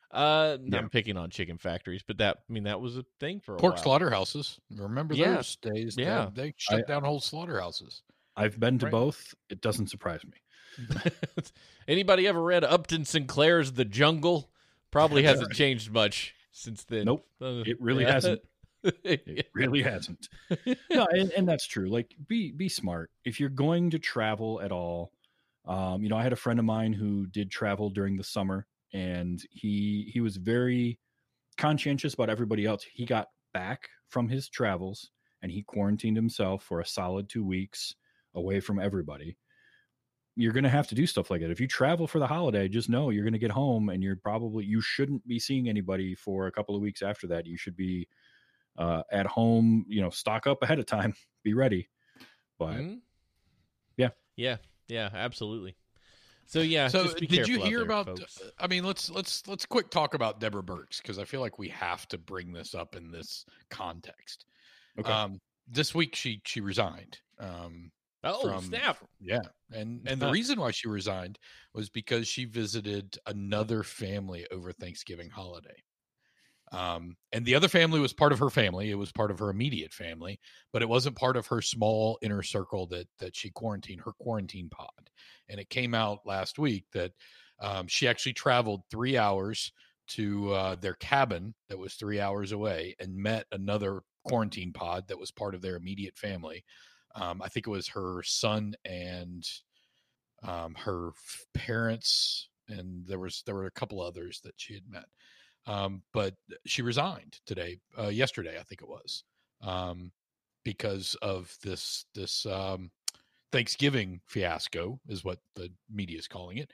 Yeah. I'm picking on chicken factories, but that was a thing for a Pork while. slaughterhouses. Remember Yeah. those days? Yeah. They shut down whole slaughterhouses. I've been to Right. both. It doesn't surprise me. Anybody ever read Upton Sinclair's The Jungle? Probably hasn't changed much since then. Nope. It really hasn't. It Yeah. really hasn't. No, and that's true. Like, be smart. If you're going to travel at all, I had a friend of mine who did travel during the summer, and he was very conscientious about everybody else. He got back from his travels and he quarantined himself for a solid 2 weeks away from everybody. You're going to have to do stuff like that. If you travel for the holiday, just know you're going to get home and you shouldn't be seeing anybody for a couple of weeks after that. You should be at home, stock up ahead of time, be ready. But Mhm. yeah, absolutely. So yeah. So just be did you careful out hear there, about? folks. I mean, let's quick talk about Deborah Birx, because I feel like we have to bring this up in this context. okay. This week she resigned. Snap! Yeah, and the reason why she resigned was because she visited another family over Thanksgiving holiday. And the other family was part of her family. It was part of her immediate family, but it wasn't part of her small inner circle that she quarantined, her quarantine pod. And it came out last week that she actually traveled 3 hours to their cabin that was 3 hours away and met another quarantine pod that was part of their immediate family. I think it was her son and her parents, and there were a couple others that she had met. But she resigned yesterday, I think it was, because of this Thanksgiving fiasco, is what the media is calling it.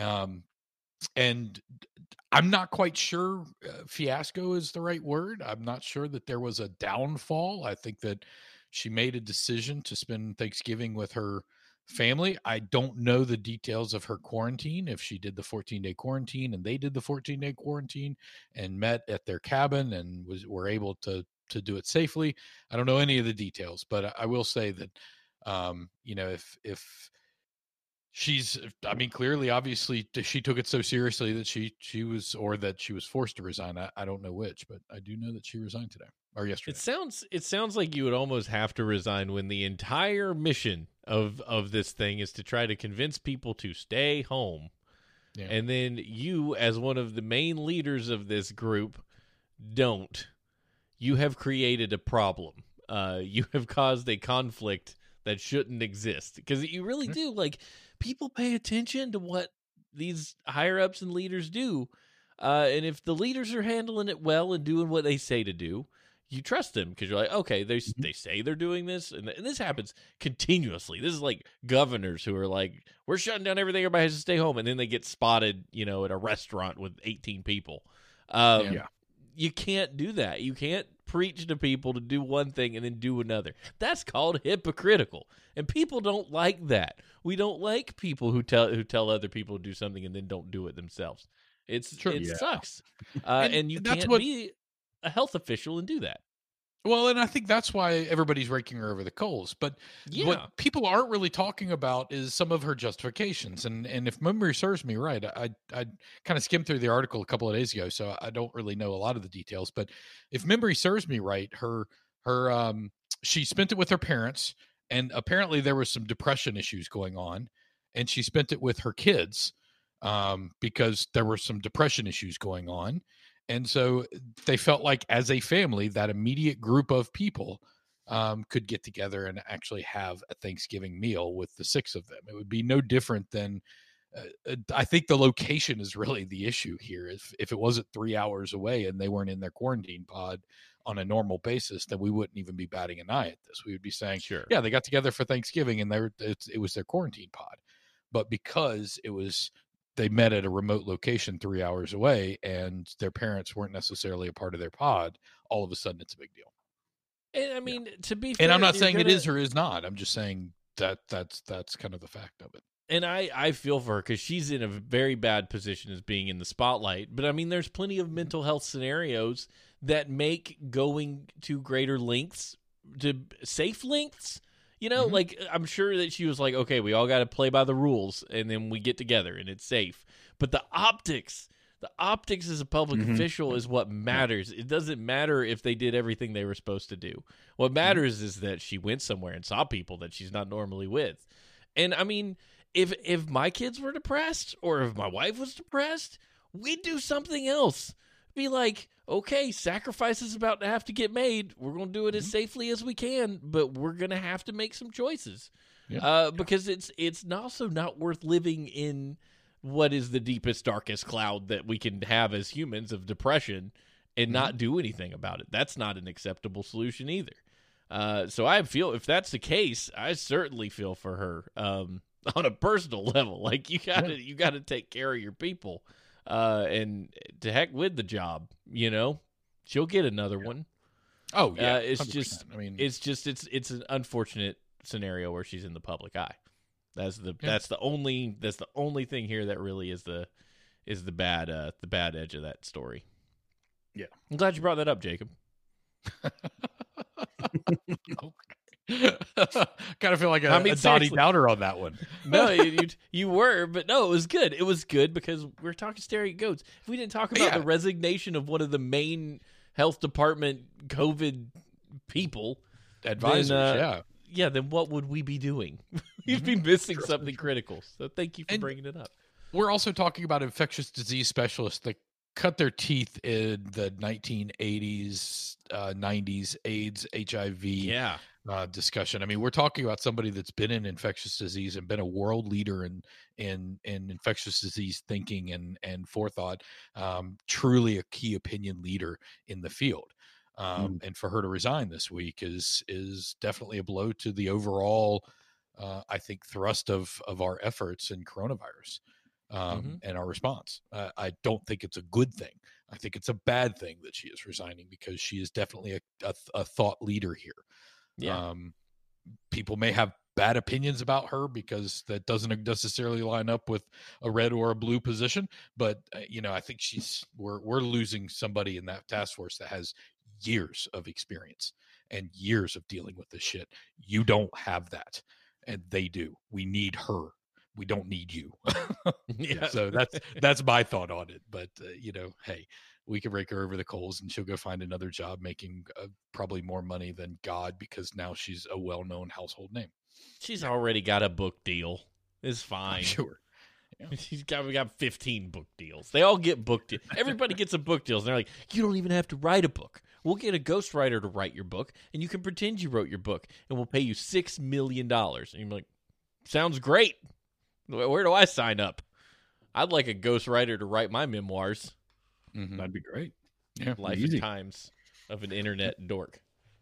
And I'm not quite sure fiasco is the right word. I'm not sure that there was a downfall. I think that she made a decision to spend Thanksgiving with her family. I don't know the details of her quarantine, if she did the 14-day quarantine and they did the 14-day quarantine and met at their cabin and were able to do it safely. I don't know any of the details, but I will say that if she's, I mean, clearly, obviously, she took it so seriously that she was forced to resign. I don't know which, but I do know that she resigned today or yesterday. It sounds like you would almost have to resign when the entire mission of this thing is to try to convince people to stay home. Yeah. And then you, as one of the main leaders of this group, don't. You have created a problem. You have caused a conflict that shouldn't exist, because you really do. Like, people pay attention to what these higher ups and leaders do. And if the leaders are handling it well and doing what they say to do, you trust them, because you're like, okay, they say they're doing this, and this happens continuously. This is like governors who are like, we're shutting down everything, everybody has to stay home, and then they get spotted, at a restaurant with 18 people. You can't do that. You can't preach to people to do one thing and then do another. That's called hypocritical, and people don't like that. We don't like people who tell other people to do something and then don't do it themselves. It sucks, and you can't be a health official and do that. Well, and I think that's why everybody's raking her over the coals. But what people aren't really talking about is some of her justifications. And if memory serves me right, I kind of skimmed through the article a couple of days ago, so I don't really know a lot of the details. But if memory serves me right, her she spent it with her parents, and apparently there was some depression issues going on, and she spent it with her kids because there were some depression issues going on. And so they felt like, as a family, that immediate group of people could get together and actually have a Thanksgiving meal with the 6 of them. It would be no different than, I think the location is really the issue here. If it wasn't 3 hours away and they weren't in their quarantine pod on a normal basis, then we wouldn't even be batting an eye at this. We would be saying, sure, yeah, they got together for Thanksgiving and it was their quarantine pod. But because they met at a remote location 3 hours away and their parents weren't necessarily a part of their pod, all of a sudden it's a big deal. And I mean, to be fair, and I'm not saying it is or is not. I'm just saying that's kind of the fact of it. And I feel for her, because she's in a very bad position as being in the spotlight. But I mean, there's plenty of mental health scenarios that make going to greater lengths, to safe lengths, like, I'm sure that she was like, okay, we all got to play by the rules, and then we get together and it's safe. But the optics The optics as a public official is what matters. It doesn't matter if they did everything they were supposed to do. What matters is that she went somewhere and saw people that she's not normally with. And I mean, if my kids were depressed or if my wife was depressed, we'd do something else. Be like, okay, sacrifice is about to have to get made. We're going to do it as safely as we can, but we're going to have to make some choices. Because it's also not worth living in what is the deepest, darkest cloud that we can have as humans of depression and not do anything about it. That's not an acceptable solution either. So I feel if that's the case, I certainly feel for her on a personal level. Like you gotta take care of your people. And to heck with the job, she'll get another one. Oh yeah, it's 100%. just, I mean, it's an unfortunate scenario where she's in the public eye. That's the only thing here that really is the bad edge of that story. Yeah, I'm glad you brought that up, Jacob. Kind of feel like a Dottie Downer on that one. No, you were, but no, it was good. It was good because we're talking staring at goats. If we didn't talk about the resignation of one of the main health department COVID people, advisors, then what would we be doing? We'd be missing something critical. So thank you for bringing it up. We're also talking about infectious disease specialists that cut their teeth in the 1980s, 90s AIDS, HIV discussion. I mean, we're talking about somebody that's been in infectious disease and been a world leader in infectious disease thinking and forethought, truly a key opinion leader in the field. And for her to resign this week is definitely a blow to the overall, I think, thrust of our efforts in coronavirus. And our response. I don't think it's a good thing. I think it's a bad thing that she is resigning because she is definitely a thought leader here. Yeah. People may have bad opinions about her because that doesn't necessarily line up with a red or a blue position. But I think we're losing somebody in that task force that has years of experience and years of dealing with this shit. You don't have that, and they do. We need her. We don't need you. So that's my thought on it. But hey, we can rake her over the coals and she'll go find another job making probably more money than God because now she's a well-known household name. She's already got a book deal. It's fine. I'm sure. Yeah. We got 15 book deals. They all get book deals. Everybody gets a book deal. And they're like, you don't even have to write a book. We'll get a ghostwriter to write your book, and you can pretend you wrote your book, and we'll pay you $6 million. And you're like, sounds great. Where do I sign up? I'd like a ghostwriter to write my memoirs. That'd be great. Yeah, Life and Times of an Internet Dork.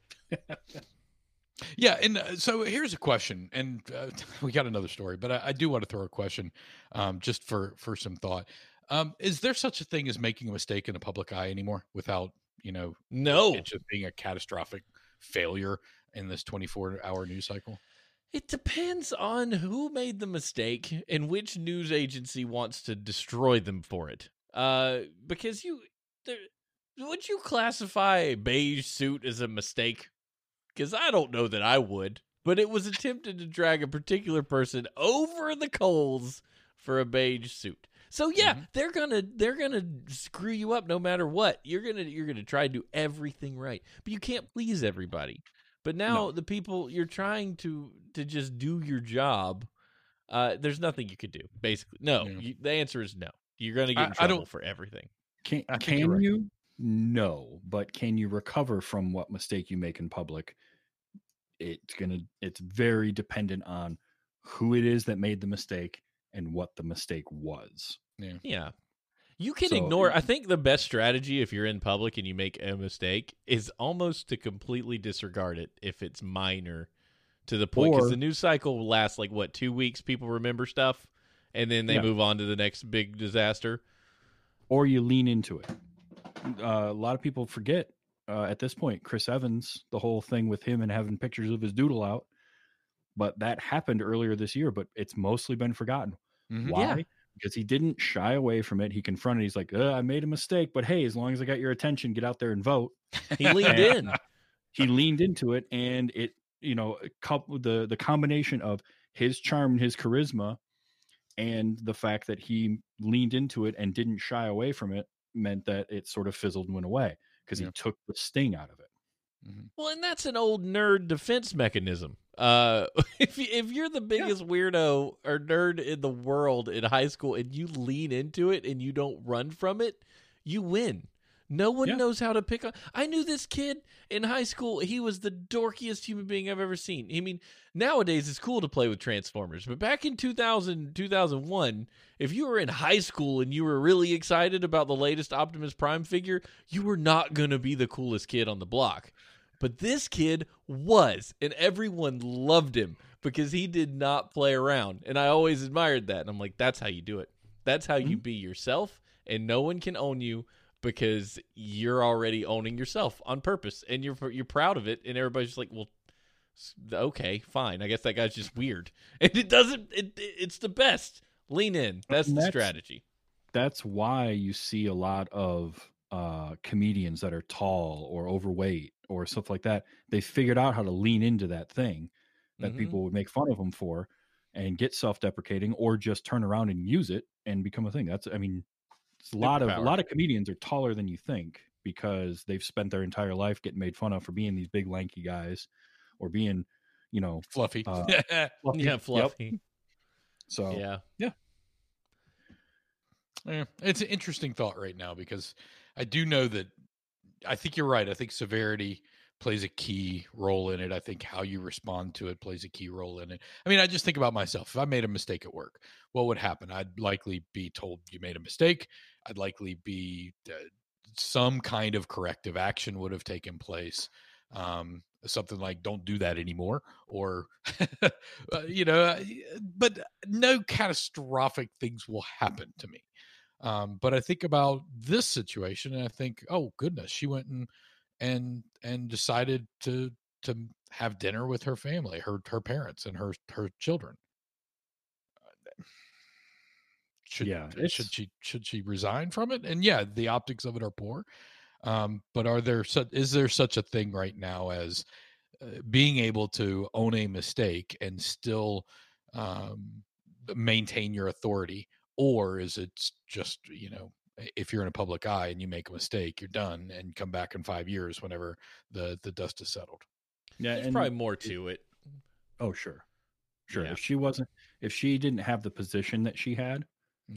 Yeah, and so here's a question, and we got another story, but I do want to throw a question just for some thought. Is there such a thing as making a mistake in the public eye anymore without, No, it just being a catastrophic failure in this 24-hour news cycle? It depends on who made the mistake and which news agency wants to destroy them for it. Because would you classify a beige suit as a mistake? Because I don't know that I would. But it was attempted to drag a particular person over the coals for a beige suit. So yeah, they're gonna screw you up no matter what. You're gonna try to do everything right, but you can't please everybody. But now the people you're trying to just do your job, there's nothing you could do. Basically, no. Yeah. The answer is no. You're going to get in trouble for everything. Can right. you? No, but can you recover from what mistake you make in public? It's very dependent on who it is that made the mistake and what the mistake was. Yeah. You can ignore. I think the best strategy if you're in public and you make a mistake is almost to completely disregard it if it's minor to the point. Because the news cycle will last 2 weeks. People remember stuff, and then they move on to the next big disaster. Or you lean into it. A lot of people forget at this point, Chris Evans, the whole thing with him and having pictures of his doodle out. But that happened earlier this year, but it's mostly been forgotten. Why? Yeah. Because he didn't shy away from it. He confronted. He's like, I made a mistake, but hey, as long as I got your attention, get out there and vote. He leaned in. He leaned into it, and it, the combination of his charm and his charisma And the fact that he leaned into it and didn't shy away from it meant that it sort of fizzled and went away because he Yeah. took the sting out of it. Well, and that's an old nerd defense mechanism. If you're the biggest weirdo or nerd in the world in high school and you lean into it and you don't run from it, you win. No one Yeah. knows how to pick up. I knew this kid in high school. He was the dorkiest human being I've ever seen. I mean, nowadays it's cool to play with Transformers, but back in 2000, 2001, if you were in high school and you were really excited about the latest Optimus Prime figure, you were not going to be the coolest kid on the block. But this kid was, and everyone loved him because he did not play around. And I always admired that. And I'm like, that's how you do it. That's how you be yourself, and no one can own you because you're already owning yourself on purpose, and you're proud of it. And everybody's just like, well, okay, fine. I guess that guy's just weird. And it's the best. Lean in. That's the strategy. That's why you see a lot of comedians that are tall or overweight or stuff like that. They figured out how to lean into that thing that people would make fun of them for and get self-deprecating, or just turn around and use it and become a thing. It's a lot of comedians are taller than you think because they've spent their entire life getting made fun of for being these big lanky guys or being, fluffy. Fluffy. Yep. So yeah. It's an interesting thought right now because I do know that I think you're right. I think severity plays a key role in it. I think how you respond to it plays a key role in it. I mean, I just think about myself. If I made a mistake at work, what would happen? I'd likely be told you made a mistake. I'd likely be some kind of corrective action would have taken place. Something like don't do that anymore, or but no catastrophic things will happen to me. But I think about this situation and I think, oh goodness, she went and decided to have dinner with her family, her parents and her children. Should she resign from it? And yeah, the optics of it are poor. But is there such a thing right now as being able to own a mistake and still maintain your authority? Or is it just, if you're in a public eye and you make a mistake, you're done and come back in 5 years whenever the dust is settled? Yeah, there's probably more to it. Oh, sure. Yeah. If she didn't have the position that she had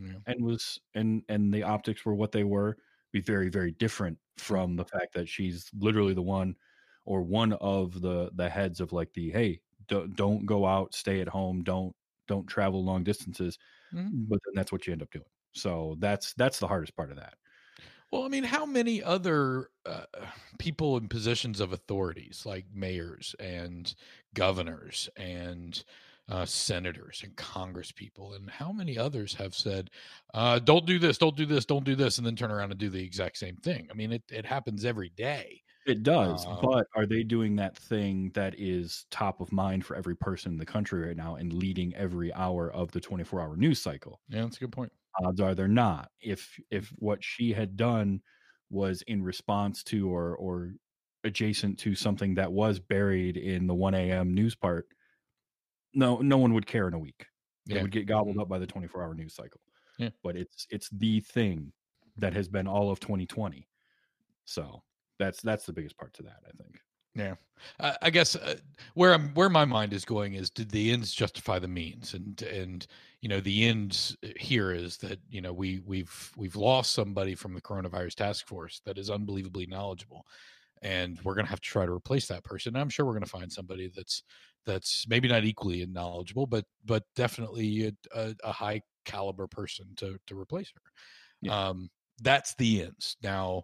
and the optics were what they were, be very, very different from the fact that she's literally the one or one of the heads of like hey, don't go out, stay at home, don't travel long distances. But then that's what you end up doing. So that's the hardest part of that. Well, I mean, how many other people in positions of authorities like mayors and governors and senators and congress people, and how many others have said, don't do this, don't do this, don't do this, and then turn around and do the exact same thing? I mean, it happens every day. It does, but are they doing that thing that is top of mind for every person in the country right now and leading every hour of the 24-hour news cycle? Yeah, that's a good point. Odds are they're not. If what she had done was in response to or adjacent to something that was buried in the 1 a.m. news part, no one would care in a week. It would get gobbled up by the 24-hour news cycle. Yeah. But it's the thing that has been all of 2020. So that's the biggest part to that, I think. Yeah, I guess where my mind is going is, did the ends justify the means? And the ends here is that we've lost somebody from the coronavirus task force that is unbelievably knowledgeable, and we're going to have to try to replace that person. And I'm sure we're going to find somebody that's maybe not equally knowledgeable, but definitely a high caliber person to replace her. Yeah. That's the ends. Now,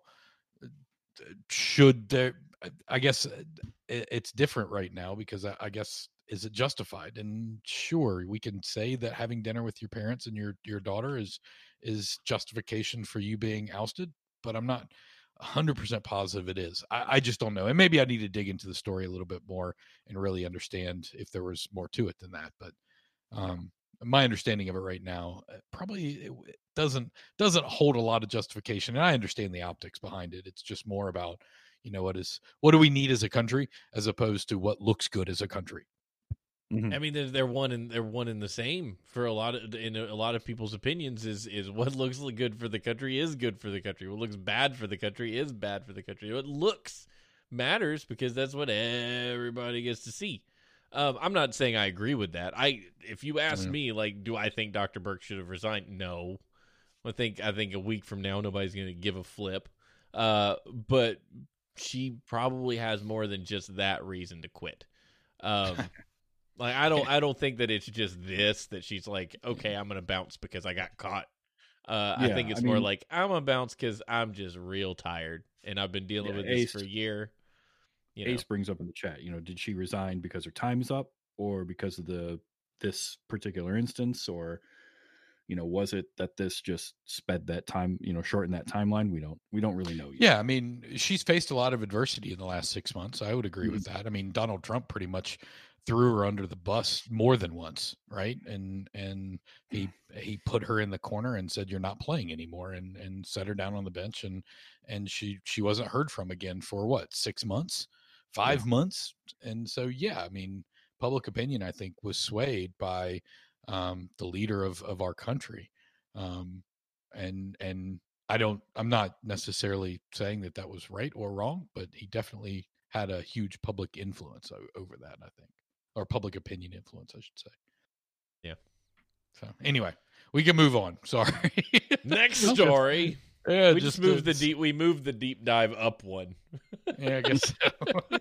should there? I guess it's different right now because I guess, is it justified? And sure, we can say that having dinner with your parents and your daughter is justification for you being ousted, but I'm not 100% positive it is. I just don't know. And maybe I need to dig into the story a little bit more and really understand if there was more to it than that. But my understanding of it right now, probably it doesn't hold a lot of justification. And I understand the optics behind it. It's just more about, what do we need as a country as opposed to what looks good as a country. Mhm. I mean, they're one in the same for a lot of people's opinions. Is what looks good for the country is good for the country. What looks bad for the country is bad for the country. What looks matters because that's what everybody gets to see. I'm not saying I agree with that. If you ask me, like, do I think Dr. Burke should have resigned? No. I think a week from now nobody's going to give a flip. But she probably has more than just that reason to quit. Like I don't think that it's just this that she's like, okay, I'm gonna bounce because I got caught. I think it's more like I'm gonna bounce because I'm just real tired and I've been dealing with this for a year. Ace brings up in the chat, did she resign because her time's up or because of this particular instance, or was it that this just sped that time, shortened that timeline? We don't really know yet. Yeah, I mean, she's faced a lot of adversity in the last 6 months. I would agree with that. I mean, Donald Trump pretty much threw her under the bus more than once, right? And he put her in the corner and said, "You're not playing anymore," and set her down on the bench, and she wasn't heard from again for what, 6 months, 5 months, and so yeah, I mean, public opinion I think was swayed by the leader of our country, and I'm not necessarily saying that was right or wrong, but he definitely had a huge public influence over that, I think, or public opinion influence, I should say. Yeah. So anyway, we can move on. Sorry. Next story. Yeah, we just moved we moved the deep dive up one. Yeah, I guess so.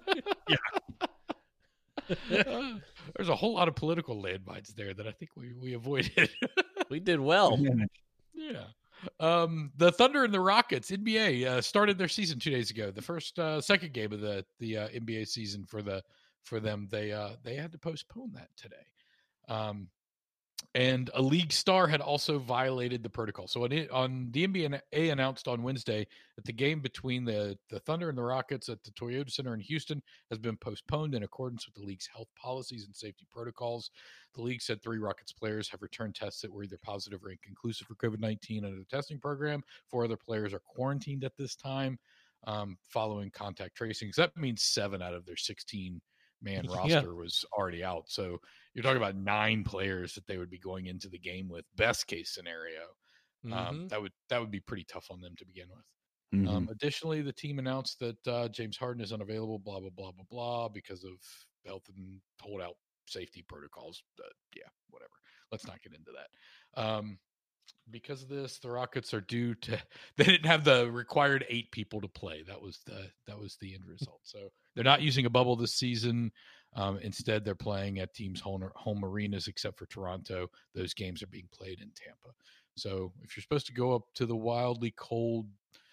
Yeah. There's a whole lot of political landmines there that I think we avoided. We did well. Yeah. The Thunder and the Rockets, NBA, started their season 2 days ago. The second game of the NBA season for them. They had to postpone that today. And a league star had also violated the protocol. So on the NBA announced on Wednesday that the game between the Thunder and the Rockets at the Toyota Center in Houston has been postponed in accordance with the league's health policies and safety protocols. The league said 3 Rockets players have returned tests that were either positive or inconclusive for COVID-19 under the testing program. 4 other players are quarantined at this time following contact tracing. So that means 7 out of their 16-man roster was already out. So you're talking about 9 players that they would be going into the game with, best case scenario. That would be pretty tough on them to begin with. Additionally, the team announced that James Harden is unavailable, blah, blah, blah, blah, blah, because of health and holdout safety protocols. Whatever. Let's not get into that. Because of this, the Rockets are due to. They didn't have the required 8 people to play. That was the end result. So they're not using a bubble this season. Instead, they're playing at teams' home arenas, except for Toronto. Those games are being played in Tampa. So if you're supposed to go up to the wildly cold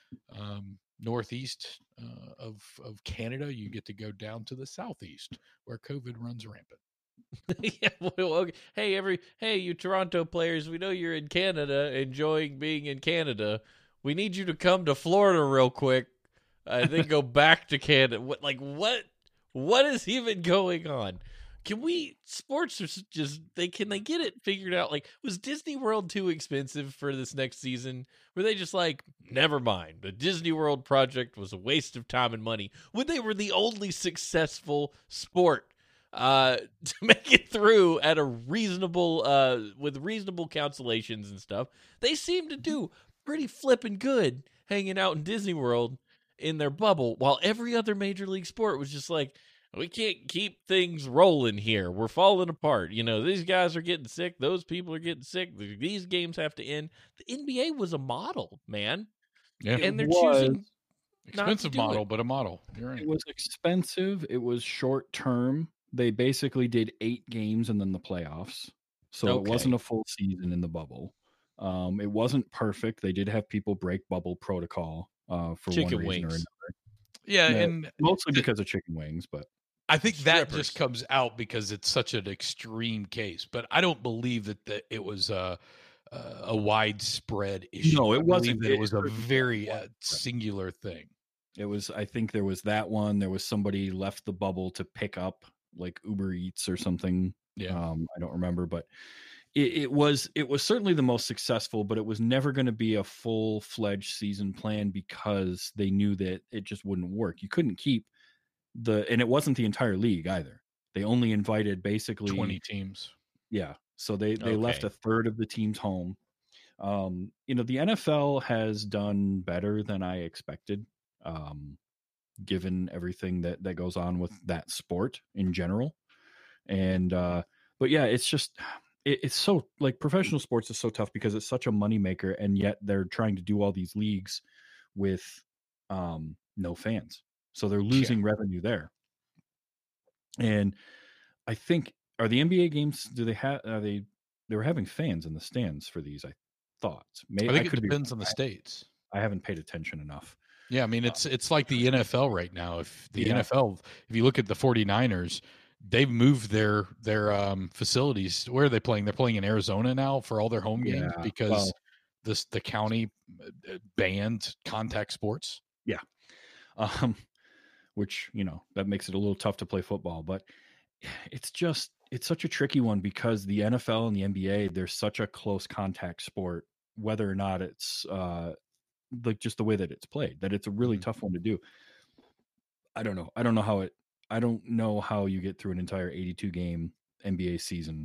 northeast of Canada, you get to go down to the southeast where COVID runs rampant. Yeah, well, okay. Hey, you Toronto players, we know you're in Canada, enjoying being in Canada. We need you to come to Florida real quick, then go back to Canada. What is even going on? Can sports are just can they get it figured out? Like, was Disney World too expensive for this next season? Were they just like, never mind, the Disney World project was a waste of time and money when they were the only successful sport to make it through at a reasonable with reasonable cancellations and stuff? They seem to do pretty flippin' good hanging out in Disney World in their bubble, while every other major league sport was just like, we can't keep things rolling here. We're falling apart. These guys are getting sick. Those people are getting sick. These games have to end. The NBA was a model, man. Yeah. And they're choosing expensive model, but a model. You're right. It was expensive. It was short term. They basically did 8 games and then the playoffs. So It wasn't a full season in the bubble. It wasn't perfect. They did have people break bubble protocol for chicken one reason wings. or another. Yeah, and mostly because of chicken wings, but I think that just comes out because it's such an extreme case. But I don't believe that it was a widespread issue. No, it wasn't. It was a very singular thing. It was. I think there was that one. There was somebody left the bubble to pick up like Uber Eats or something. Yeah, I don't remember, but it was certainly the most successful. But it was never going to be a full-fledged season plan because they knew that it just wouldn't work. You couldn't keep and it wasn't the entire league either. They only invited basically 20 teams. Yeah. So they left Okay. a third of the teams home. The NFL has done better than I expected, given everything that goes on with that sport in general. And but yeah, it's just it's so like professional sports is so tough because it's such a moneymaker, and yet they're trying to do all these leagues with no fans. So they're losing revenue there. And I think are the NBA games, do they have they were having fans in the stands for these, I thought. I think it could be depends on wrong. the states. I haven't paid attention enough. Yeah, I mean it's like the NFL right now. If the Yeah. NFL, if you look at the 49ers, they've moved their facilities. Where are they playing? They're playing in Arizona now for all their home games Yeah, because well- the county banned contact sports. Which, that makes it a little tough to play football, but it's such a tricky one because the NFL and the NBA, they're such a close contact sport, whether or not it's like just the way that it's played, that it's a really Mhm. tough one to do. I don't know how you get through an entire 82 game NBA season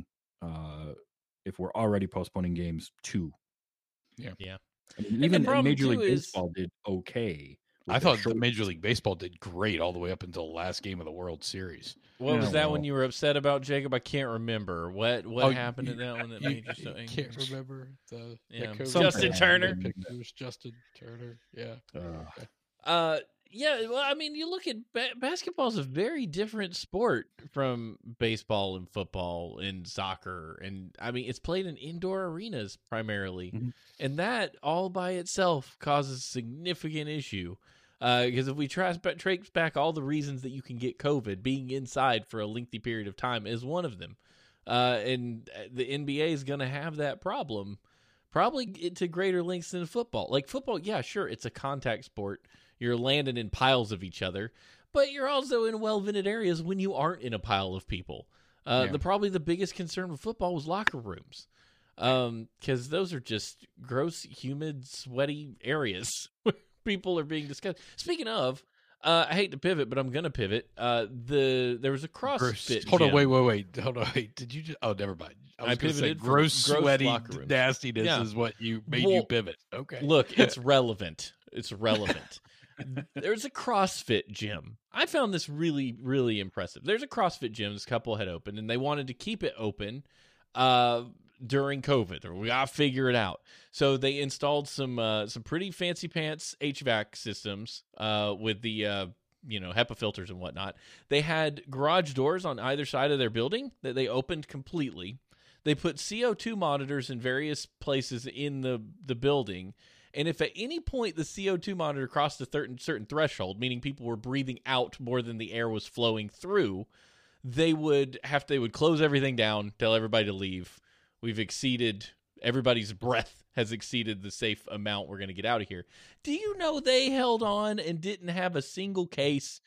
if we're already postponing games 2. Yeah. Yeah. I mean, And the even problem, Major too, League is- Baseball did okay. with I their thought the short- Major League Baseball did great all the way up until the last game of the World Series. What Yeah, was that well- one you were upset about, Jacob? I can't remember. What Oh, happened in that one that made you so angry? can't remember the Yeah. COVID Justin thing. Turner. It was Justin Turner. Yeah. Yeah, well, I mean, you look at basketball is a very different sport from baseball and football and soccer, and I mean, it's played in indoor arenas primarily, Mhm. and that all by itself causes significant issue. Because if we trace back all the reasons that you can get COVID, being inside for a lengthy period of time is one of them, and the NBA is going to have that problem, probably to greater lengths than football. Like football, yeah, sure, it's a contact sport. You're landing in piles of each other, but you're also in well-vented areas when you aren't in a pile of people. Yeah. Probably the biggest concern with football was locker rooms, because those are just gross, humid, sweaty areas where people are being discussed. Speaking of, I hate to pivot, but I'm gonna pivot. There was a CrossFit. Hold on, gym. wait. Hold on, wait. Did you just? Oh, never mind. I was going to say pivoted from gross, gross sweaty locker rooms. nastiness Yeah. is what you made you Well, pivot. Okay. Look, it's relevant. It's relevant. There's a CrossFit gym. I found this really, really impressive. There's a CrossFit gym this couple had opened, and they wanted to keep it open during COVID. Or we gotta figure it out. So they installed some pretty fancy pants HVAC systems with the HEPA filters and whatnot. They had garage doors on either side of their building that they opened completely. They put CO2 monitors in various places in the building. And if at any point the CO2 monitor crossed a certain threshold, meaning people were breathing out more than the air was flowing through, they would close everything down, tell everybody to leave. Everybody's breath has exceeded the safe amount. We're going to get out of here. Do you know they held on and didn't have a single case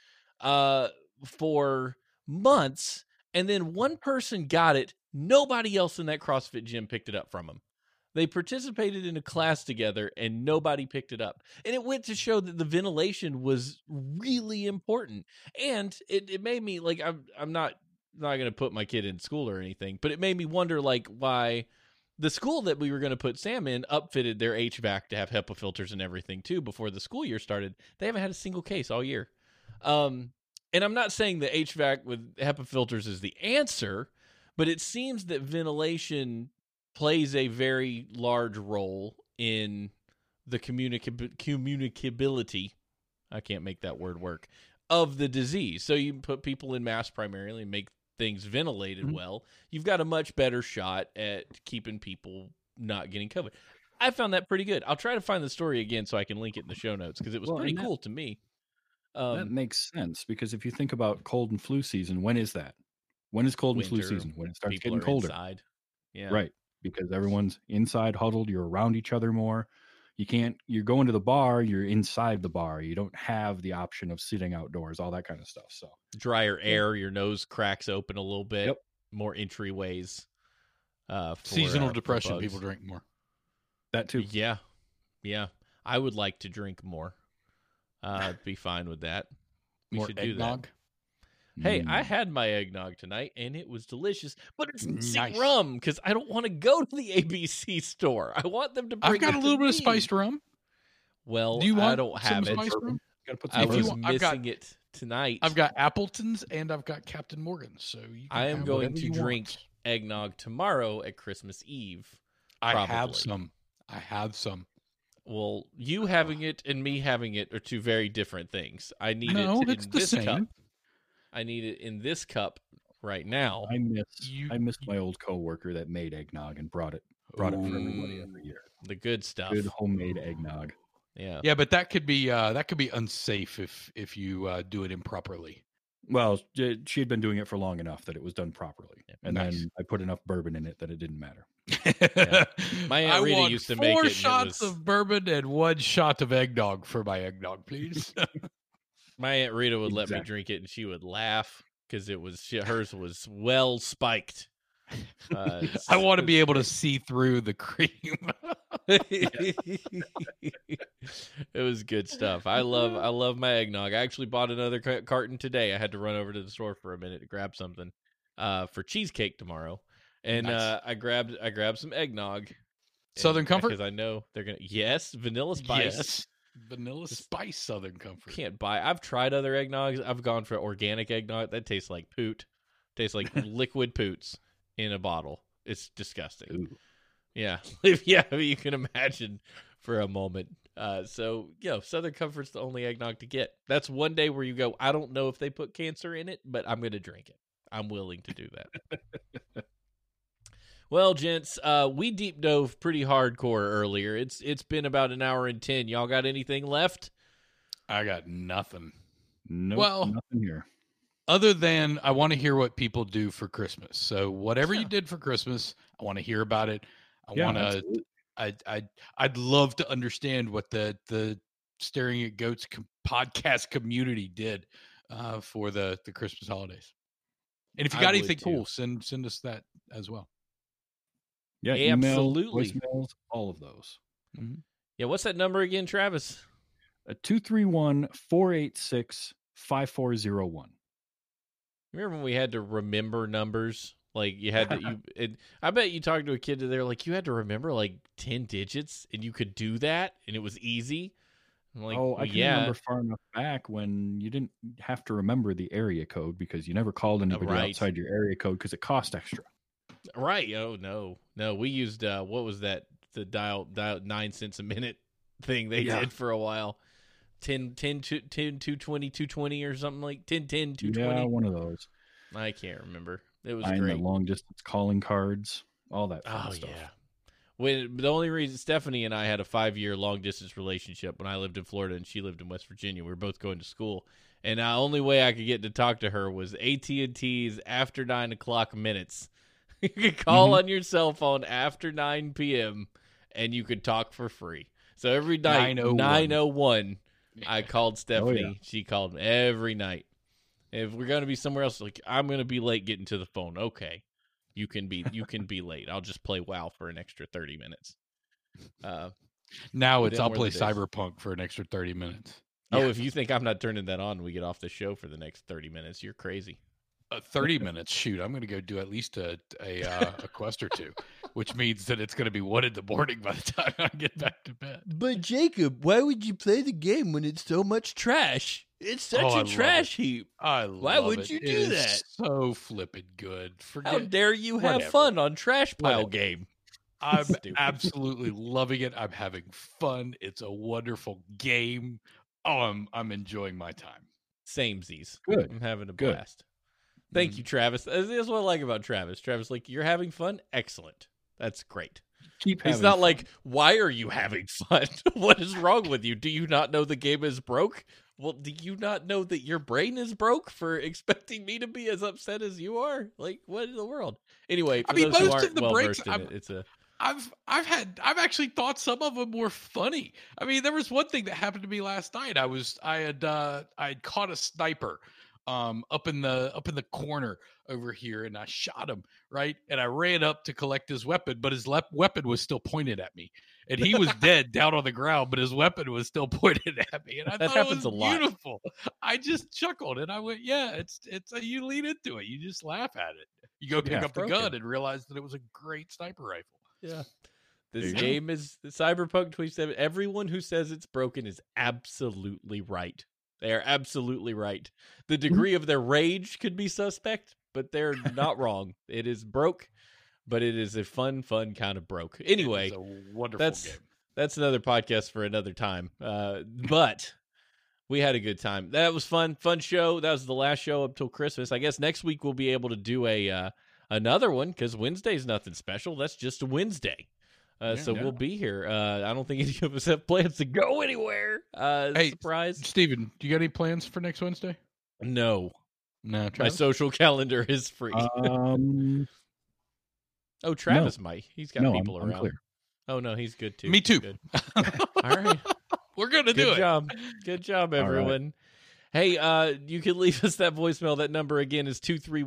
for months, and then one person got it. Nobody else in that CrossFit gym picked it up from them. They participated in a class together, and nobody picked it up. And it went to show that the ventilation was really important. And it made me, like, I'm not going to put my kid in school or anything, but it made me wonder, like, why the school that we were going to put Sam in upfitted their HVAC to have HEPA filters and everything, too, before the school year started. They haven't had a single case all year. And I'm not saying the HVAC with HEPA filters is the answer, but it seems that ventilation plays a very large role in the communicability, I can't make that word work, of the disease. So you put people in masks primarily and make things ventilated well. You've got a much better shot at keeping people not getting COVID. I found that pretty good. I'll try to find the story again so I can link it in the show notes because it was pretty cool to me. That makes sense because if you think about cold and flu season, when is that? When is cold and flu Winter, season? When it starts people getting are colder. inside. Yeah. Right. Because everyone's inside huddled, you're around each other more. You're going to the bar, you're inside the bar. You don't have the option of sitting outdoors, all that kind of stuff. So Drier air, your nose cracks open a little bit. Yep. More entryways. Seasonal for depression, bugs. people drink more. that too. Yeah. I would like to drink more. Be fine with that. We More should do eggnog. Hey, I had my eggnog tonight, and it was delicious, but it's missing Nice. rum because I don't want to go to the ABC store. I want them to bring I've got it a to little bit of me. spiced rum. Well, Do you want I don't some have it. spiced rum? Got to put some I If you was want- I've got- missing it tonight. I've got Appleton's and I've got Captain Morgan's. So you can I am have going whatever to you drink want. eggnog tomorrow at Christmas Eve. I have probably. some. I have some. Well, you having it and me having it are two very different things. I need No, it it's in the this same. cup. I need it in this cup right now. I miss You- I miss my old coworker that made eggnog and brought it for everybody Ooh. every year. The good stuff. Good homemade eggnog. Yeah. Yeah, but that could be unsafe if you do it improperly. Well, she had been doing it for long enough that it was done properly, and Nice. then I put enough bourbon in it that it didn't matter. My Aunt I Rita want used to make it, 4 and it shots was- of bourbon and 1 shot of eggnog for my eggnog, please. My Aunt Rita would let me Exactly. drink it, and she would laugh because hers was well spiked. I want to be able to see through the cream. It was good stuff. I love my eggnog. I actually bought another carton today. I had to run over to the store for a minute to grab something for cheesecake tomorrow, and Nice. I grabbed some eggnog. Southern Comfort? because I know they're gonna vanilla spice. Yes. Vanilla spice Southern Comfort. Can't buy. I've tried other eggnogs. I've gone for organic eggnog. That tastes like poot. Tastes like liquid poots in a bottle. It's disgusting. Ooh. Yeah, you can imagine for a moment. So Southern Comfort's the only eggnog to get. That's one day where you go, I don't know if they put cancer in it, but I'm gonna drink it. I'm willing to do that. Well, gents, we deep dove pretty hardcore earlier. It's been about an hour and 10. Y'all got anything left? I got nothing. Nope, Well- nothing here. Other than I want to hear what people do for Christmas. So whatever you did for Christmas, I want to hear about it. I Yeah, want to absolutely. I'd love to understand what the Staring at Goats podcast community did for the Christmas holidays. And if you I got would anything too. cool, send us that as well. Yeah, emails, Absolutely. voicemails, all of those. Yeah, what's that number again, Travis? 231-486-5401. Remember when we had to remember numbers? Like you had to I bet you talked to a kid there like you had to remember like 10 digits and you could do that and it was easy. I'm like, I can yeah. remember far enough back when you didn't have to remember the area code because you never called anybody right. outside your area code because it cost extra. Right. Oh no. We used what was that? The dial 9 cents a minute thing they Yeah. did for a while. 10 220 or something like 10 220. Yeah, one of those. I can't remember. It was Buying great. the long distance calling cards, all that fun Oh stuff. yeah. When the only reason Stephanie and I had a 5-year long distance relationship when I lived in Florida and she lived in West Virginia, we were both going to school, and the only way I could get to talk to her was AT&T's after 9 o'clock minutes. You could call on your cell phone after 9 p.m. and you could talk for free. So every night, 9:01, I called Stephanie. She called me every night. If we're gonna be somewhere else, like I'm gonna be late getting to the phone. Okay, you can be late. I'll just play WoW for an extra 30 minutes. Now it's Them I'll were play the days. Cyberpunk for an extra 30 minutes. Oh, if you think I'm not turning that on when we get off the show for the next 30 minutes, you're crazy. 30 minutes. Shoot, I'm going to go do at least a quest or two, which means that it's going to be 1 in the morning by the time I get back to bed. But Jacob, why would you play the game when it's so much trash? It's such Oh, I love it. heap. I love Why would it. you It do is that? So flippin' good. How Forget. dare you have Whatever. fun on Trash Pile Whatever. Game? I'm Stupid. absolutely loving it. I'm having fun. It's a wonderful game. Oh, I'm enjoying my time. Samesies. Good. I'm having a Good. blast. Thank you, Travis. That's what I like about Travis. Travis, like, you're having fun? Excellent. That's great. Keep He's having not fun. like, why are you having fun? What is wrong with you? Do you not know the game is broke? Well, do you not know that your brain is broke for expecting me to be as upset as you are? Like, what in the world? Anyway, for I mean, those who most of aren't the well breaks, versed in it, it's a I've actually thought some of them were funny. I mean, there was one thing that happened to me last night. I had caught a sniper up in the corner over here, and I shot him, right? And I ran up to collect his weapon, but his weapon was still pointed at me. And he was dead down on the ground, but his weapon was still pointed at me. And I That thought happens it was a lot. beautiful. I just chuckled and I went, yeah, it's you lean into it. You just laugh at it. You go pick Yeah, up the broken. gun and realize that it was a great sniper rifle. Yeah. There This you go. game is Cyberpunk 2077. Everyone who says it's broken is absolutely right. They are absolutely right. The degree of their rage could be suspect, but they're not wrong. It is broke, but it is a fun kind of broke. Anyway, It's a wonderful that's game. that's another podcast for another time. But we had a good time. That was fun show. That was the last show up till Christmas. I guess next week we'll be able to do a another one because Wednesday's nothing special. That's just a Wednesday. So Yeah. we'll be here. I don't think any of us have plans to go anywhere. Hey, Surprise? Steven, do you got any plans for next Wednesday? No. No, My Travis? social calendar is free. Oh, Travis might. He's got no, people I'm around. clear. Oh no, he's good too. Me too. Good. All right. We're gonna do Good it. job. Good job, All right. everyone. Hey, you can leave us that voicemail. That number again is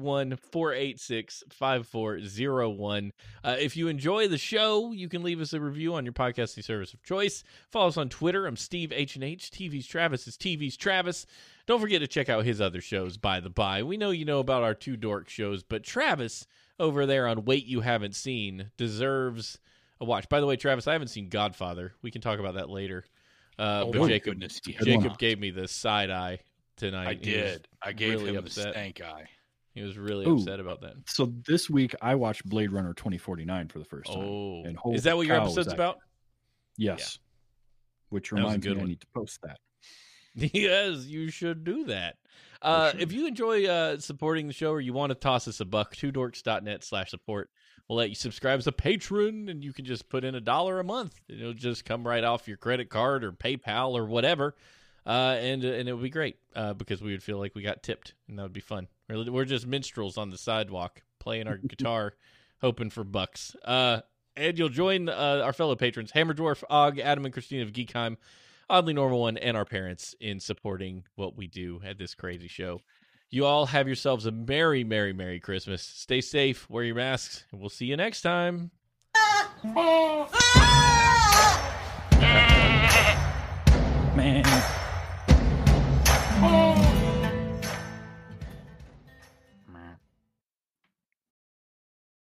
231-486-5401. If you enjoy the show, you can leave us a review on your podcasting service of choice. Follow us on Twitter. I'm Steve H&H. TV's Travis is TV's Travis. Don't forget to check out his other shows, by the by. We know you know about our two dork shows, but Travis over there on Wait You Haven't Seen deserves a watch. By the way, Travis, I haven't seen Godfather. We can talk about that later. But my Jacob, goodness, yes. Good one. Jacob gave me the side eye tonight. I He was did. I gave really him upset. the stank eye. He was really Ooh. upset about that. So this week I watched Blade Runner 2049 for the first time. Oh, And holy is that what your cow, was episode's that about? Yes. Which That was a reminds good me I one. need to post that. Yes, you should do that. For sure. If you enjoy supporting the show or you want to toss us a buck, twodorks.net/support. We'll let you subscribe as a patron, and you can just put in $1 a month. It'll just come right off your credit card or PayPal or whatever, and it would be great because we would feel like we got tipped, and that would be fun. We're just minstrels on the sidewalk playing our guitar, hoping for bucks. And you'll join our fellow patrons, Hammer Dwarf, Og, Adam, and Christina of Geekheim, Oddly Normal One, and our parents in supporting what we do at this crazy show. You all have yourselves a Merry, Merry, Merry Christmas. Stay safe, wear your masks, and we'll see you next time. Man.